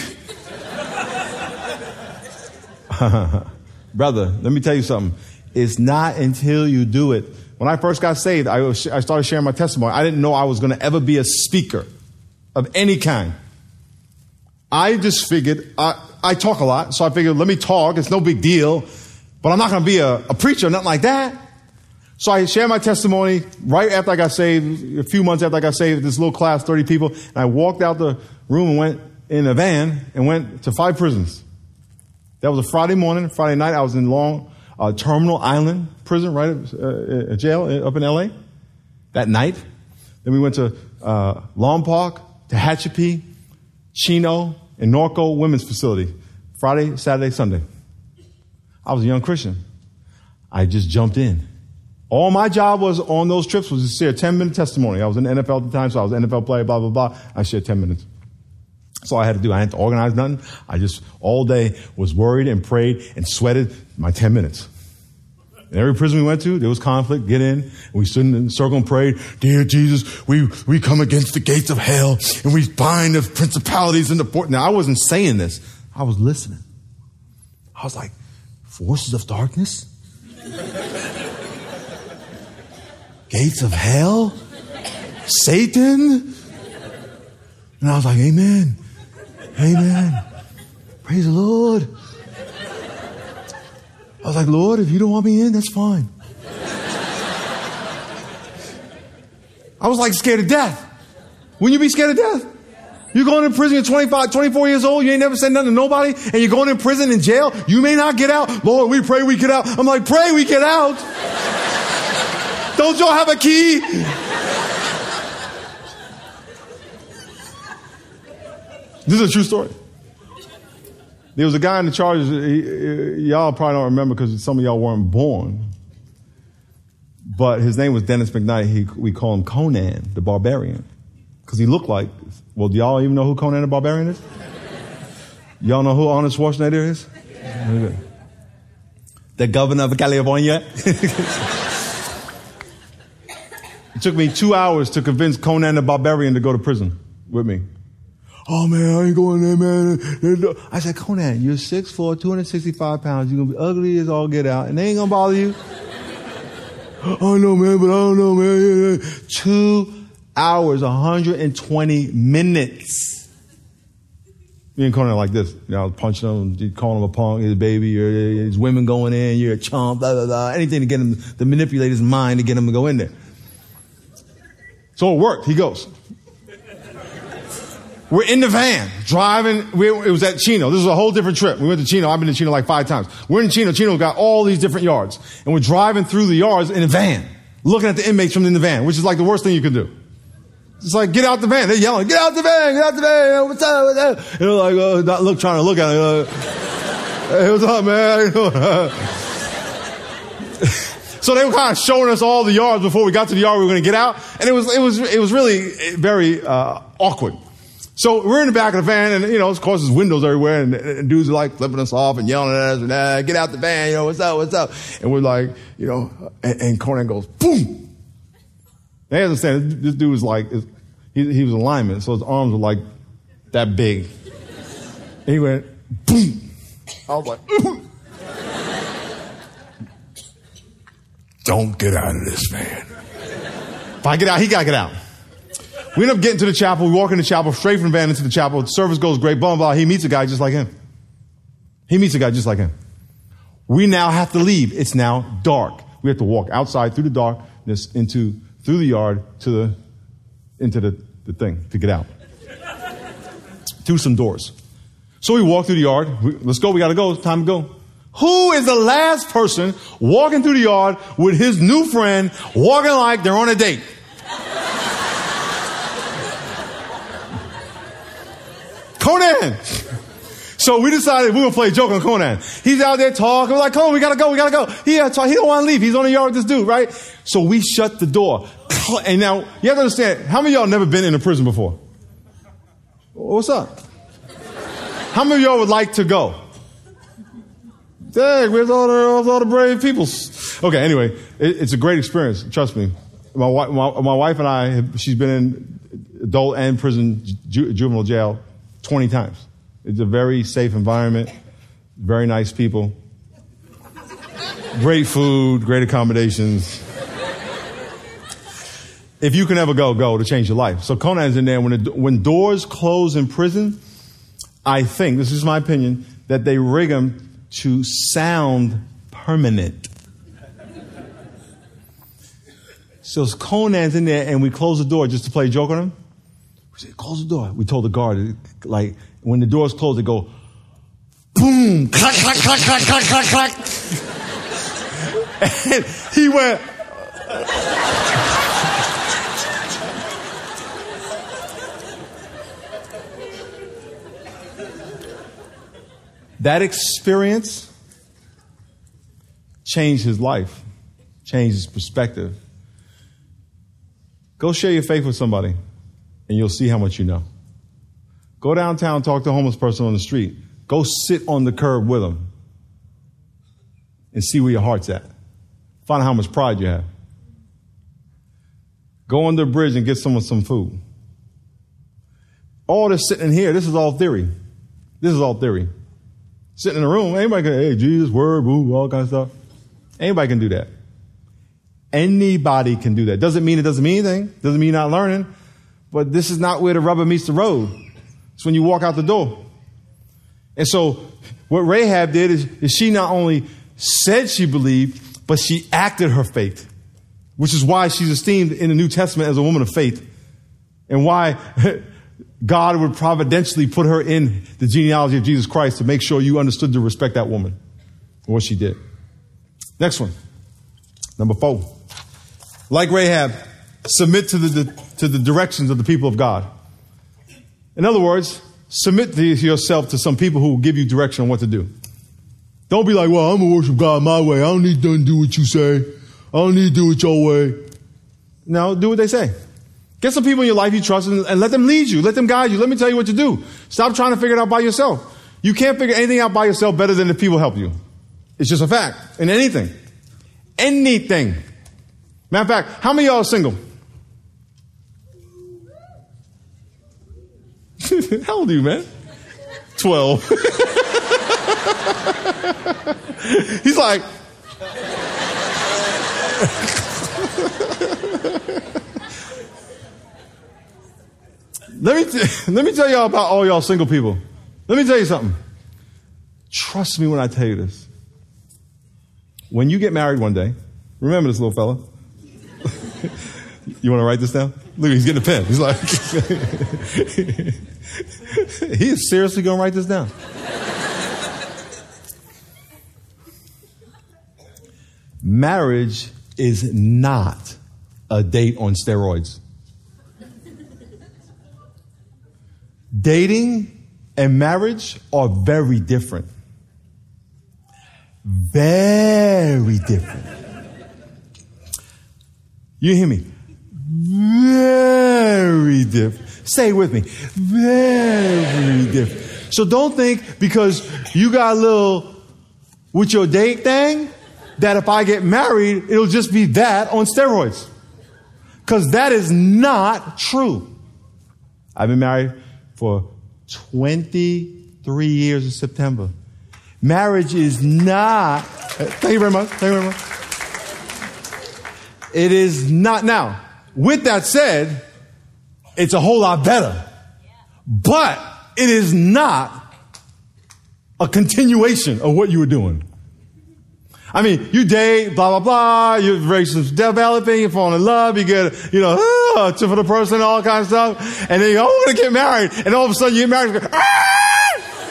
Brother, let me tell you something. It's not until you do it. When I first got saved, I, was, I started sharing my testimony. I didn't know I was going to ever be a speaker of any kind. I just figured, I, I talk a lot, so I figured, let me talk. It's no big deal. But I'm not going to be a, a preacher, nothing like that. So I shared my testimony right after I got saved, a few months after I got saved, this little class, thirty people. And I walked out the room and went in a van and went to five prisons. That was a Friday morning. Friday night, I was in Long uh, Terminal Island prison, right, uh, uh, jail up in L A that night. Then we went to uh, Long Park, Tehachapi, Chino, and Norco Women's Facility. Friday, Saturday, Sunday. I was a young Christian. I just jumped in. All my job was on those trips was to share a ten-minute testimony. I was in the N F L at the time, so I was an N F L player, blah, blah, blah. I shared ten minutes. That's all I had to do. I had to organize nothing. I just all day was worried and prayed and sweated my ten minutes. In every prison we went to, there was conflict. Get in. And we stood in a circle and prayed, dear Jesus, we, we come against the gates of hell and we bind the principalities in the port. Now, I wasn't saying this. I was listening. I was like, forces of darkness? Gates of hell? Satan? And I was like, amen. Amen. Praise the Lord. I was like, Lord, if you don't want me in, that's fine. I was like scared to death. Wouldn't you be scared to death? You're going in prison, you're twenty-five, twenty-four years old, you ain't never said nothing to nobody, and you're going in prison in jail, you may not get out. Lord, we pray we get out. I'm like, pray we get out. Don't y'all have a key? This is a true story. There was a guy in the charges, he, y'all probably don't remember because some of y'all weren't born, but his name was Dennis McKnight. He, we call him Conan the Barbarian because he looked like, well, do y'all even know who Conan the Barbarian is? Y'all know who Arnold Schwarzenegger is? Yeah. The governor of California. It took me two hours to convince Conan the Barbarian to go to prison with me. Oh, man, I ain't going there, man. I said, Conan, you're six foot four, two hundred sixty-five pounds. You're going to be ugly as all get out, and they ain't going to bother you. I know, man, but I don't know, man. Two hours, one hundred twenty minutes. Me and Conan like this. You know, I was punching him, calling him a punk, his baby, or his women going in, you're a chump, blah, blah, blah. Anything to get him, to manipulate his mind to get him to go in there. So it worked. He goes. We're in the van, driving. We, it was at Chino. This was a whole different trip. We went to Chino. I've been to Chino like five times. We're in Chino. Chino got all these different yards. And we're driving through the yards in a van, looking at the inmates from in the van, which is like the worst thing you can do. It's like, get out the van. They're yelling, get out the van, get out the van. What's up? What's up? And they're like, uh, not look, trying to look at it. Uh, hey, what's up, man? So they were kind of showing us all the yards before we got to the yard we were going to get out. And it was, it was, it was really very uh, awkward. So we're in the back of the van, and, you know, of course, there's windows everywhere, and, and dudes are like flipping us off and yelling at us, and uh, get out the van, you know, what's up, what's up? And we're like, you know, and, and Conan goes, boom. They understand, this dude was like, he, he was a lineman, so his arms were like that big. And he went, boom. I was like, ooh. Don't get out of this van. If I get out, he got to get out. We end up getting to the chapel. We walk in the chapel, straight from the van into the chapel. The service goes great, blah, blah, blah. He meets a guy just like him. He meets a guy just like him. We now have to leave. It's now dark. We have to walk outside through the darkness into, through the yard to the, into the, the thing to get out. Through some doors. So we walk through the yard. We, let's go. We got to go. It's time to go. Who is the last person walking through the yard with his new friend walking like they're on a date? Conan. So we decided we were going to play a joke on Conan. He's out there talking. We're like, Conan, we got to go. We got to go. He, he don't want to leave. He's on the yard with this dude, right? So we shut the door. And now you have to understand, how many of y'all never been in a prison before? What's up? How many of y'all would like to go? Dang, where's all the, where's all the brave people? Okay, anyway, it, it's a great experience. Trust me. My, my, my wife and I, have, she's been in adult and prison, ju, juvenile jail twenty times. It's a very safe environment, very nice people, great food, great accommodations. If you can ever go, go to change your life. So Conan's in there. When, it, when doors close in prison, I think, this is my opinion, that they rig them to sound permanent. So Conan's in there and we close the door just to play a joke on him. We said, close the door. We told the guard, like, when the doors close, they go, boom, clack, clack, clack, clack, clack, clack, clack. And he went, that experience changed his life, changed his perspective. Go share your faith with somebody, and you'll see how much you know. Go downtown, talk to a homeless person on the street. Go sit on the curb with them and see where your heart's at. Find out how much pride you have. Go under a bridge and get someone some food. All this sitting here, this is all theory. This is all theory. Sitting in a room, anybody can, hey, Jesus, word, boo, all kind of stuff. Anybody can do that. Anybody can do that. Doesn't mean it doesn't mean anything. Doesn't mean you're not learning. But this is not where the rubber meets the road. It's when you walk out the door. And so what Rahab did is, is she not only said she believed, but she acted her faith, which is why she's esteemed in the New Testament as a woman of faith, and why God would providentially put her in the genealogy of Jesus Christ to make sure you understood to respect that woman and what she did. Next one. Number four. Like Rahab, submit to the, the to the directions of the people of God. In other words, submit to yourself to some people who will give you direction on what to do. Don't be like, well, I'm going to worship God my way. I don't need to do what you say. I don't need to do it your way. No, do what they say. Get some people in your life you trust and, and let them lead you. Let them guide you. Let me tell you what to do. Stop trying to figure it out by yourself. You can't figure anything out by yourself better than the people help you. It's just a fact. In anything. Anything. Matter of fact, how many of y'all are single? How old are you, man? Twelve. He's like, let me t- let me tell y'all about all y'all single people. Let me tell you something. Trust me when I tell you this. When you get married one day, remember this little fella. You want to write this down? Look, he's getting a pen. He's like, he is seriously going to write this down. Marriage is not a date on steroids. Dating and marriage are very different. Very different. You hear me? Very different. Say it with me. Very different. So don't think because you got a little with your date thing that if I get married, it'll just be that on steroids. Because that is not true. I've been married for twenty-three years in September. Marriage is not, thank you very much, thank you very much. It is not. Now, with that said, it's a whole lot better. But it is not a continuation of what you were doing. I mean, you date, blah, blah, blah. Your relationship's developing, you fall in love, you get, you know, ah, to for the person, all kinds of stuff. And then you go, oh, we're going to get married. And all of a sudden you get married. You go, ah!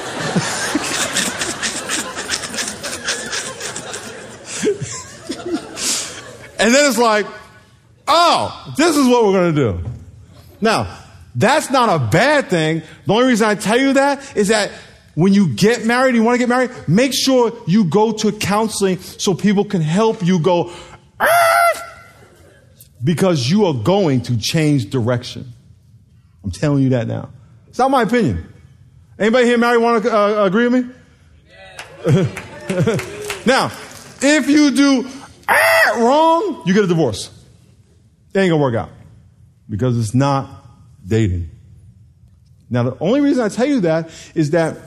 And then it's like, oh, this is what we're going to do. Now, that's not a bad thing. The only reason I tell you that is that when you get married, you want to get married, make sure you go to counseling so people can help you go, ah! Because you are going to change direction. I'm telling you that now. It's not my opinion. Anybody here married want to uh, agree with me? Yeah. Now, if you do ah, wrong, you get a divorce. It ain't going to work out because it's not dating. Now, the only reason I tell you that is that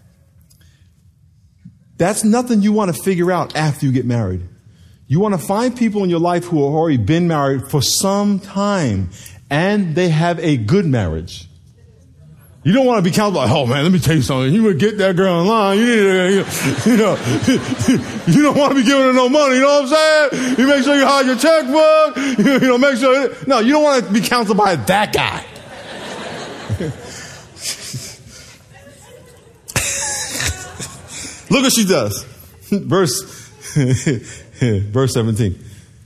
that's nothing you want to figure out after you get married. You want to find people in your life who have already been married for some time and they have a good marriage. You don't want to be counted like, oh man, let me tell you something. You would get that girl in line. You need to, you know, you don't want to be giving her no money. You know what I'm saying? You make sure you hide your checkbook. You, you know, make sure. No, you don't want to be counseled by that guy. Look what she does. Verse, verse seventeen.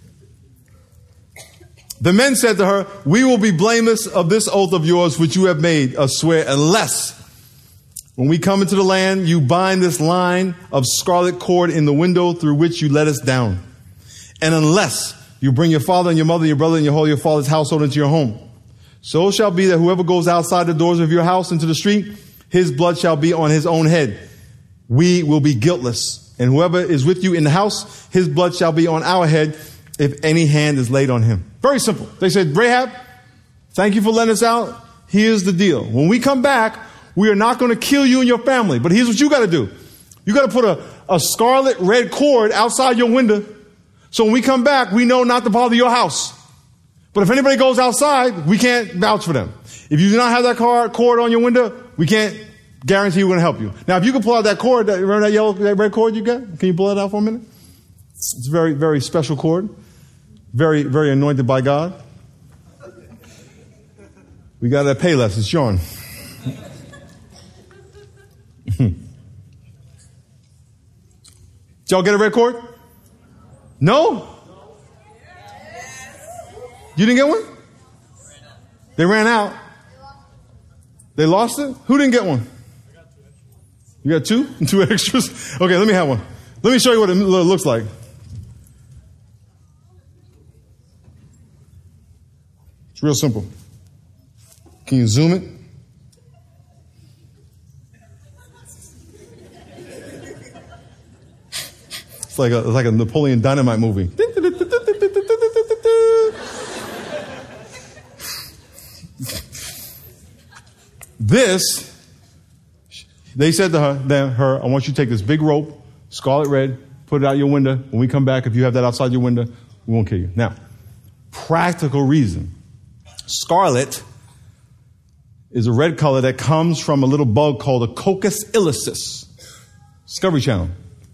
The men said to her, we will be blameless of this oath of yours which you have made us swear, unless when we come into the land, you bind this line of scarlet cord in the window through which you let us down. And unless you bring your father and your mother, your brother and your whole your father's household into your home. So it shall be that whoever goes outside the doors of your house into the street, his blood shall be on his own head. We will be guiltless. And whoever is with you in the house, his blood shall be on our head if any hand is laid on him. Very simple. They said, Rahab, thank you for letting us out. Here's the deal. When we come back, we are not going to kill you and your family. But here's what you got to do. You got to put a, a scarlet red cord outside your window. So when we come back, we know not to bother your house. But if anybody goes outside, we can't vouch for them. If you do not have that cord, cord on your window, we can't guarantee we're going to help you. Now, if you can pull out that cord, that, remember that yellow, that red cord you got? Can you pull it out for a minute? It's a very, very special cord. Very, very anointed by God. We got that Payless. It's Sean. Did y'all get a red cord? No? You didn't get one? They ran out. They lost it? Who didn't get one? You got two? Two extras? Okay, let me have one. Let me show you what it looks like. It's real simple. Can you zoom it? It's like a, it's like a Napoleon Dynamite movie. This, they said to her, then her, I want you to take this big rope, scarlet red, put it out your window. When we come back, if you have that outside your window, we won't kill you. Now, practical reason. Scarlet is a red color that comes from a little bug called a Coccus ilicis. Discovery Channel.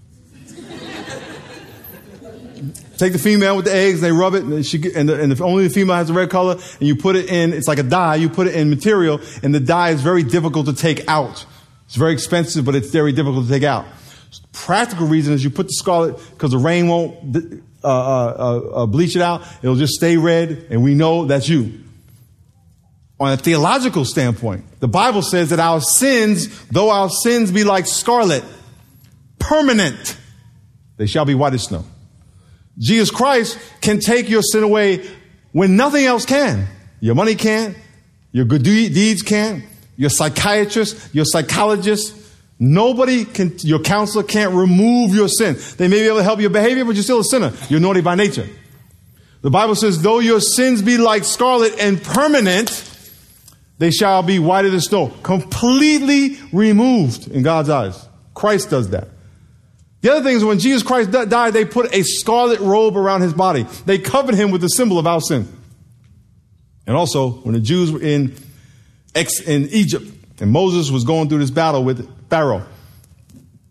Take the female with the eggs, they rub it, and, she, and, the, and if only the female has a red color, and you put it in, it's like a dye, you put it in material, and the dye is very difficult to take out. It's very expensive, but it's very difficult to take out. Practical reason is you put the scarlet, because the rain won't uh, uh, uh, bleach it out, it'll just stay red, and we know that's you. On a theological standpoint, the Bible says that our sins, though our sins be like scarlet, permanent, they shall be white as snow. Jesus Christ can take your sin away when nothing else can. Your money can't. Your good deeds can't. Your psychiatrist, your psychologist, nobody can, your counselor can't remove your sin. They may be able to help your behavior, but you're still a sinner. You're naughty by nature. The Bible says, though your sins be like scarlet and permanent, they shall be whiter than snow. Completely removed in God's eyes. Christ does that. The other thing is when Jesus Christ died, they put a scarlet robe around his body. They covered him with the symbol of our sin. And also, when the Jews were in, ex, in Egypt, and Moses was going through this battle with Pharaoh,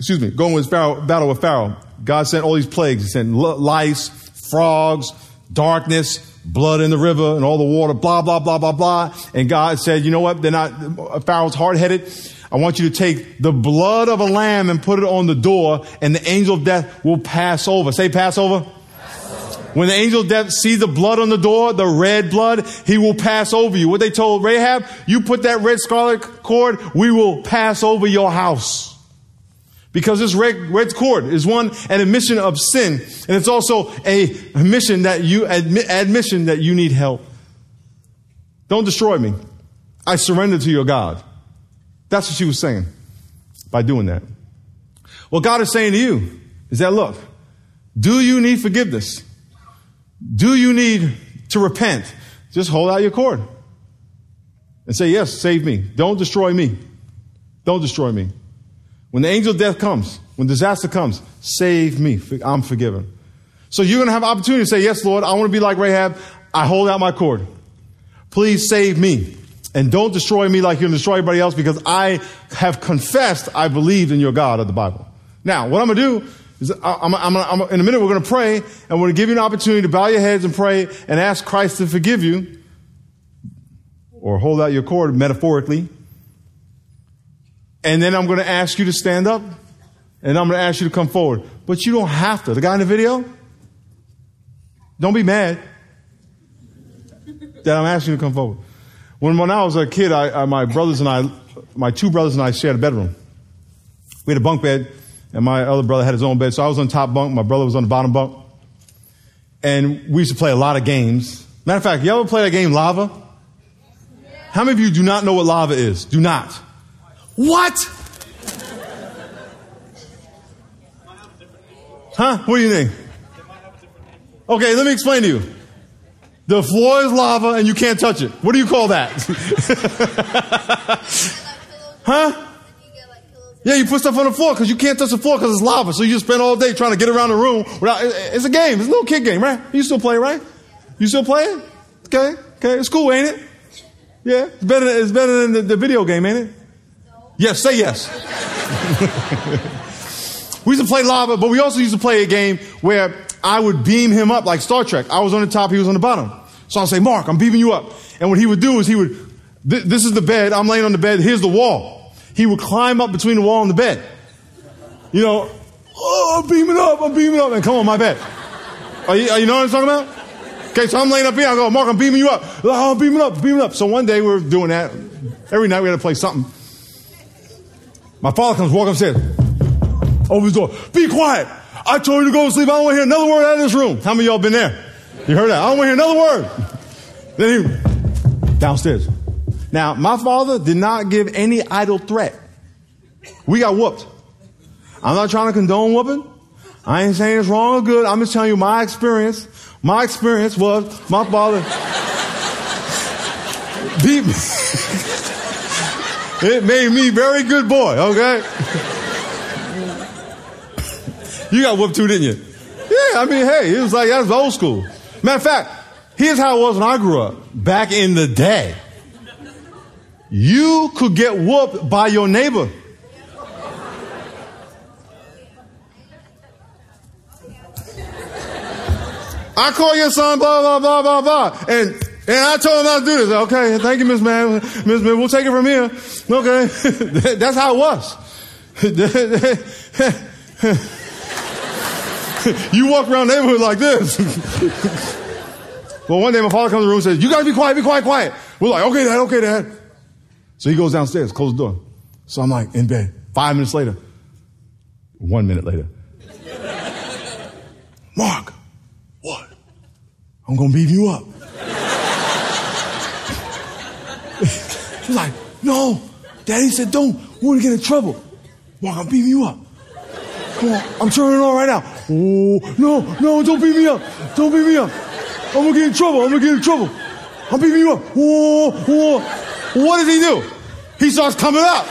excuse me, going with Pharaoh, battle with Pharaoh, God sent all these plagues. He sent lice, frogs, darkness, blood in the river and all the water, blah, blah, blah, blah, blah. And God said, you know what? They're not, Pharaoh's hard-headed. I want you to take the blood of a lamb and put it on the door, and the angel of death will pass over. Say Passover. When the angel of death sees the blood on the door, the red blood, he will pass over you. What they told Rahab, you put that red scarlet cord, we will pass over your house. Because this red, red cord is one, an admission of sin. And it's also a admission that you, admit, admission that you need help. Don't destroy me. I surrender to your God. That's what she was saying by doing that. What God is saying to you is that, look, do you need forgiveness? Do you need to repent? Just hold out your cord and say, yes, save me. Don't destroy me. Don't destroy me. When the angel of death comes, when disaster comes, save me. I'm forgiven. So you're going to have opportunity to say, yes, Lord, I want to be like Rahab. I hold out my cord. Please save me. And don't destroy me like you're going to destroy everybody else, because I have confessed I believed in your God of the Bible. Now, what I'm going to do is I'm, I'm, I'm, in a minute we're going to pray, and we're going to give you an opportunity to bow your heads and pray and ask Christ to forgive you, or hold out your cord metaphorically. And then I'm going to ask you to stand up, and I'm going to ask you to come forward. But you don't have to. The guy in the video, don't be mad that I'm asking you to come forward. When, when I was a kid, I, I, my brothers and I, my two brothers and I shared a bedroom. We had a bunk bed, and my other brother had his own bed. So I was on top bunk. My brother was on the bottom bunk. And we used to play a lot of games. Matter of fact, you ever play that game Lava? How many of you do not know what lava is? Do not. What? Huh? What do you think? Okay, let me explain to you. The floor is lava and you can't touch it. What do you call that? Huh? Yeah, you put stuff on the floor because you can't touch the floor because it's lava. So you just spend all day trying to get around the room. Without, it's a game. It's a little kid game, right? You still play, right? You still play it? Okay. Okay. It's cool, ain't it? Yeah. It's better, it's better than the, the video game, ain't it? Yes. Say yes. We used to play lava, but we also used to play a game where I would beam him up like Star Trek. I was on the top, he was on the bottom. So I'll say, Mark, I'm beaming you up. And what he would do is he would, th- this is the bed, I'm laying on the bed, here's the wall. He would climb up between the wall and the bed. You know, oh, I'm beaming up, I'm beaming up, and come on my bed. Are you, are you know what I'm talking about? Okay, so I'm laying up here, I go, Mark, I'm beaming you up. Oh, I'm beaming up, beaming up. So one day we were doing that. Every night we had to play something. My father comes walking upstairs, opens his door. Be quiet. I told you to go to sleep. I don't want to hear another word out of this room. How many of y'all been there? You heard that? I don't want to hear another word. Then he, downstairs. Now, my father did not give any idle threat. We got whooped. I'm not trying to condone whooping. I ain't saying it's wrong or good. I'm just telling you my experience. My experience was my father beat me. It made me a very good boy, okay? You got whooped too, didn't you? Yeah, I mean, hey, it was like, that was old school. Matter of fact, here's how it was when I grew up. Back in the day, you could get whooped by your neighbor. I call your son, blah, blah, blah, blah, blah. And, and I told him not to do this. Okay, thank you, Miss Man. Miss Man, we'll take it from here. Okay. That's how it was. You walk around the neighborhood like this. Well, one day my father comes in the room and says, you got to be quiet, be quiet, quiet. We're like, okay, Dad, okay, Dad. So he goes downstairs, closes the door. So I'm like, in bed. Five minutes later. One minute later. Mark, what? I'm going to beat you up. He's like, no. Daddy said, don't. We're going to get in trouble. Mark, I'm beating you up. Come on, I'm turning it on right now. Oh, no, no, don't beat me up. Don't beat me up. I'm going to get in trouble. I'm going to get in trouble. I'm beating you up. Oh, oh. What does he do? He starts coming up.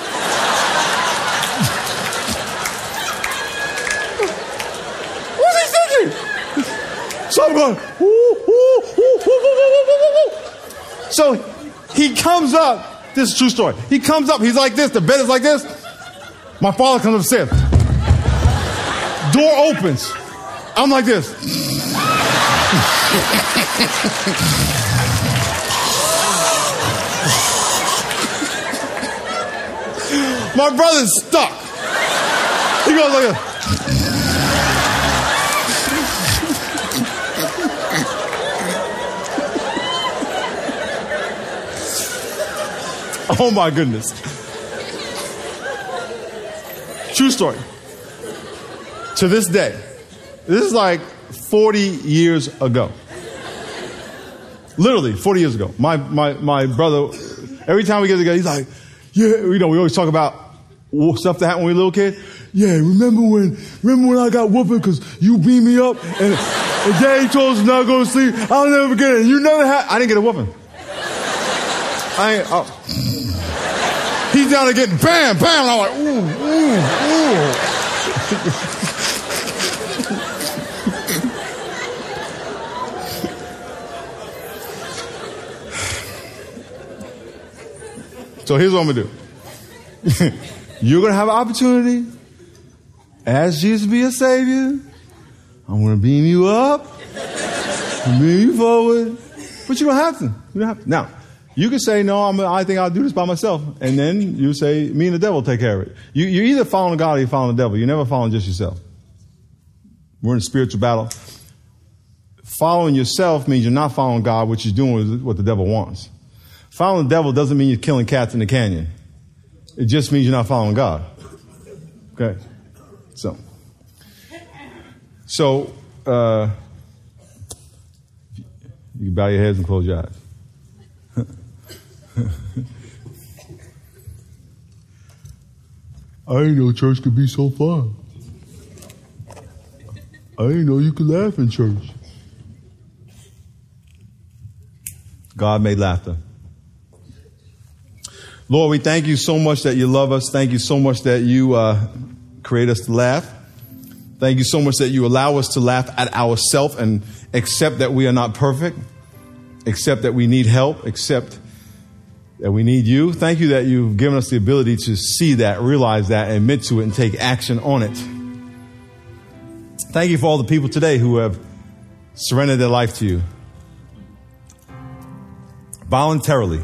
What's he thinking? So I'm going, ooh, ooh, ooh, ooh, ooh, ooh, ooh. So he comes up. This is a true story. He comes up. He's like this. The bed is like this. My father comes upstairs. Door opens. I'm like this. My brother's stuck. He goes like this. Oh my goodness. True story. To this day, this is like forty years ago. Literally forty years ago. My my my brother, every time we get together, he's like, yeah, you know, we always talk about stuff that happened when we were a little kid. Yeah, remember when remember when I got whooping because you beat me up and, and Daddy told us not to go to sleep? I'll never forget it. You never had. I didn't get a whooping. I ain't. Oh. He's down there getting bam, bam. And I'm like, ooh, ooh, ooh. So here's what I'm going to do. You're going to have an opportunity. Ask Jesus to be a savior. I'm going to beam you up. Beam you forward. But you don't have to. You don't have to. Now, you can say, no, I'm, I think I'll do this by myself. And then you say, me and the devil will take care of it. You, you're either following God or you're following the devil. You're never following just yourself. We're in a spiritual battle. Following yourself means you're not following God. What you're doing is what the devil wants. Following the devil doesn't mean you're killing cats in the canyon. It just means you're not following God. Okay? So. So, uh, you can bow your heads and close your eyes. I didn't know church could be so fun. I didn't know you could laugh in church. God made laughter. Lord, we thank you so much that you love us. Thank you so much that you uh, create us to laugh. Thank you so much that you allow us to laugh at ourselves and accept that we are not perfect, accept that we need help, accept that we need you. Thank you that you've given us the ability to see that, realize that, admit to it, and take action on it. Thank you for all the people today who have surrendered their life to you voluntarily.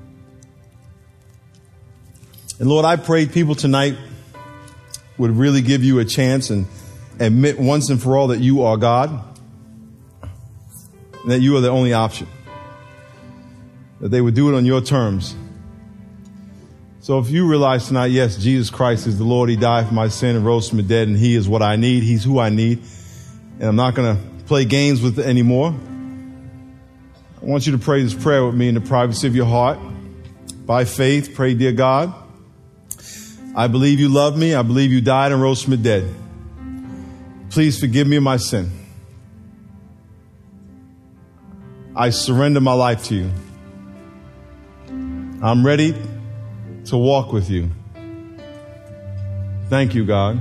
And Lord, I pray people tonight would really give you a chance and admit once and for all that you are God, and that you are the only option. That they would do it on your terms. So if you realize tonight, yes, Jesus Christ is the Lord. He died for my sin and rose from the dead, and he is what I need. He's who I need. And I'm not going to play games with it anymore. I want you to pray this prayer with me in the privacy of your heart. By faith, pray, dear God, I believe you love me. I believe you died and rose from the dead. Please forgive me of my sin. I surrender my life to you. I'm ready to walk with you. Thank you, God.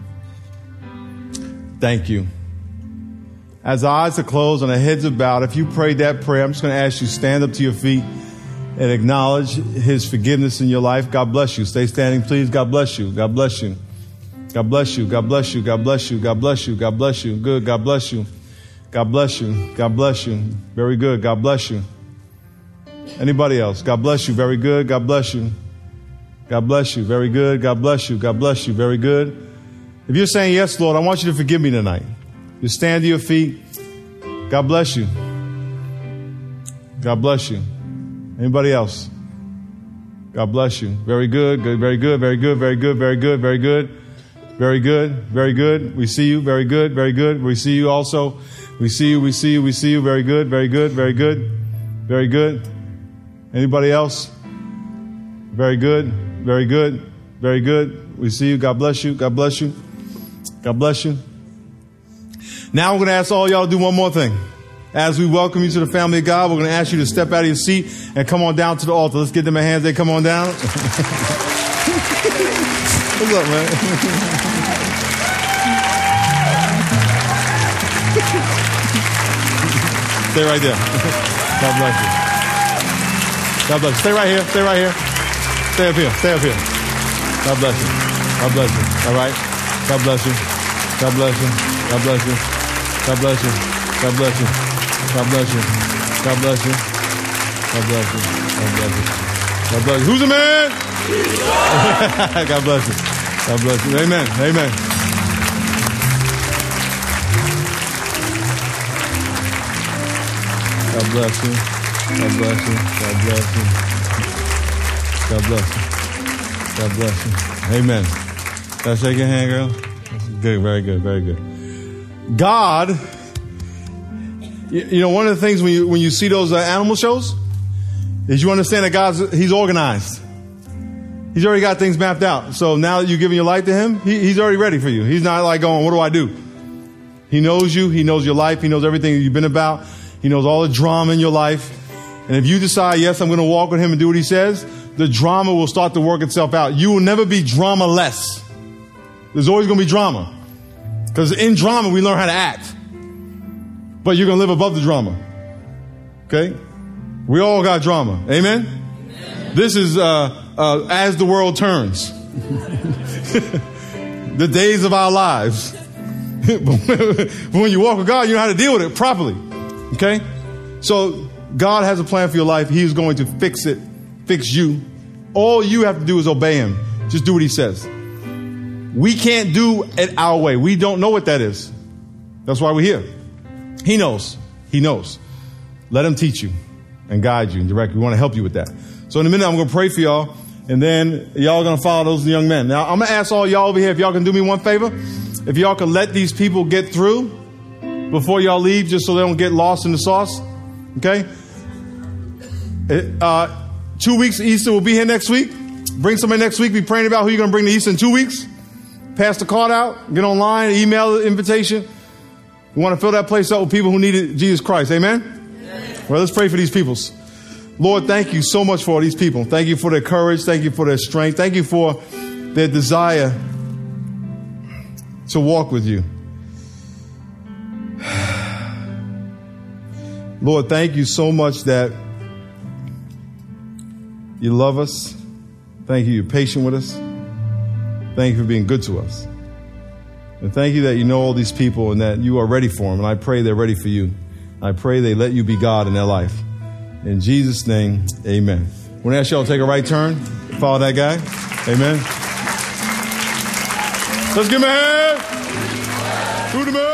Thank you. As our eyes are closed and our heads are bowed, if you prayed that prayer, I'm just going to ask you to stand up to your feet and acknowledge his forgiveness in your life. God bless you. Stay standing, please. God bless you. God bless you. God bless you. God bless you. God bless you. God bless you. God bless you. Good. God bless you. God bless you. God bless you. Very good. God bless you. Anybody else? God bless you. Very good. God bless you. God bless you. Very good. God bless you. God bless you. Very good. If you're saying, yes, Lord, I want you to forgive me tonight. You stand to your feet. God bless you. God bless you. Anybody else? God bless you. Very good. Good. Very good. Very good. Very good. Very good. Very good. Very good. Very good. We see you. Very good. Very good. We see you also. We see you. We see you. We see you. Very good. Very good. Very good. Very good. Anybody else? Very good. Very good. Very good. We see you. God bless you. God bless you. God bless you. Now we're going to ask all y'all to do one more thing. As we welcome you to the family of God, we're going to ask you to step out of your seat and come on down to the altar. Let's give them a hand. They come on down. What's up, man? Stay right there. God bless you. God bless you. Stay right here. Stay right here. Stay up here. Stay up here. God bless you. God bless you. All right. God bless you. God bless you. God bless you. God bless you. God bless you. God bless you. God bless you. God bless you. God bless you. God bless you. Who's the man? God bless you. God bless you. Amen. Amen. God bless you. God bless you. God bless you. God bless you. God bless you. Amen. Can I shake your hand, girl? Good. Very good. Very good. God, you know, one of the things when you when you see those uh, animal shows is you understand that God's He's organized. He's already got things mapped out. So now that you're giving your life to Him, he, He's already ready for you. He's not like going, what do I do? He knows you. He knows your life. He knows everything you've been about. He knows all the drama in your life. And if you decide, yes, I'm going to walk with Him and do what He says, the drama will start to work itself out. You will never be drama-less. There's always going to be drama. Because in drama, we learn how to act. But you're going to live above the drama. Okay? We all got drama. Amen? Amen. This is uh, uh, as the world turns. The days of our lives. But when you walk with God, you know how to deal with it properly. Okay? So God has a plan for your life. He's going to fix it, fix you. All you have to do is obey Him. Just do what He says. We can't do it our way. We don't know what that is. That's why we're here. He knows. He knows. Let Him teach you and guide you and direct you. We want to help you with that. So in a minute, I'm going to pray for y'all. And then y'all are going to follow those young men. Now, I'm going to ask all y'all over here if y'all can do me one favor. If y'all can let these people get through before y'all leave, just so they don't get lost in the sauce. Okay? Uh, two weeks Easter will be here next week. Bring somebody next week. Be praying about who you're going to bring to Easter in two weeks. Pass the card out. Get online. Email the invitation. We want to fill that place up with people who needed Jesus Christ. Amen? Amen. Well, let's pray for these peoples. Lord, thank you so much for these people. Thank you for their courage. Thank you for their strength. Thank you for their desire to walk with you. Lord, thank you so much that you love us. Thank you, you're patient with us. Thank you for being good to us. And thank you that you know all these people and that you are ready for them. And I pray they're ready for you. I pray they let you be God in their life. In Jesus' name, amen. I want to ask y'all to take a right turn. Follow that guy. Amen. Let's give him a hand. Who the man?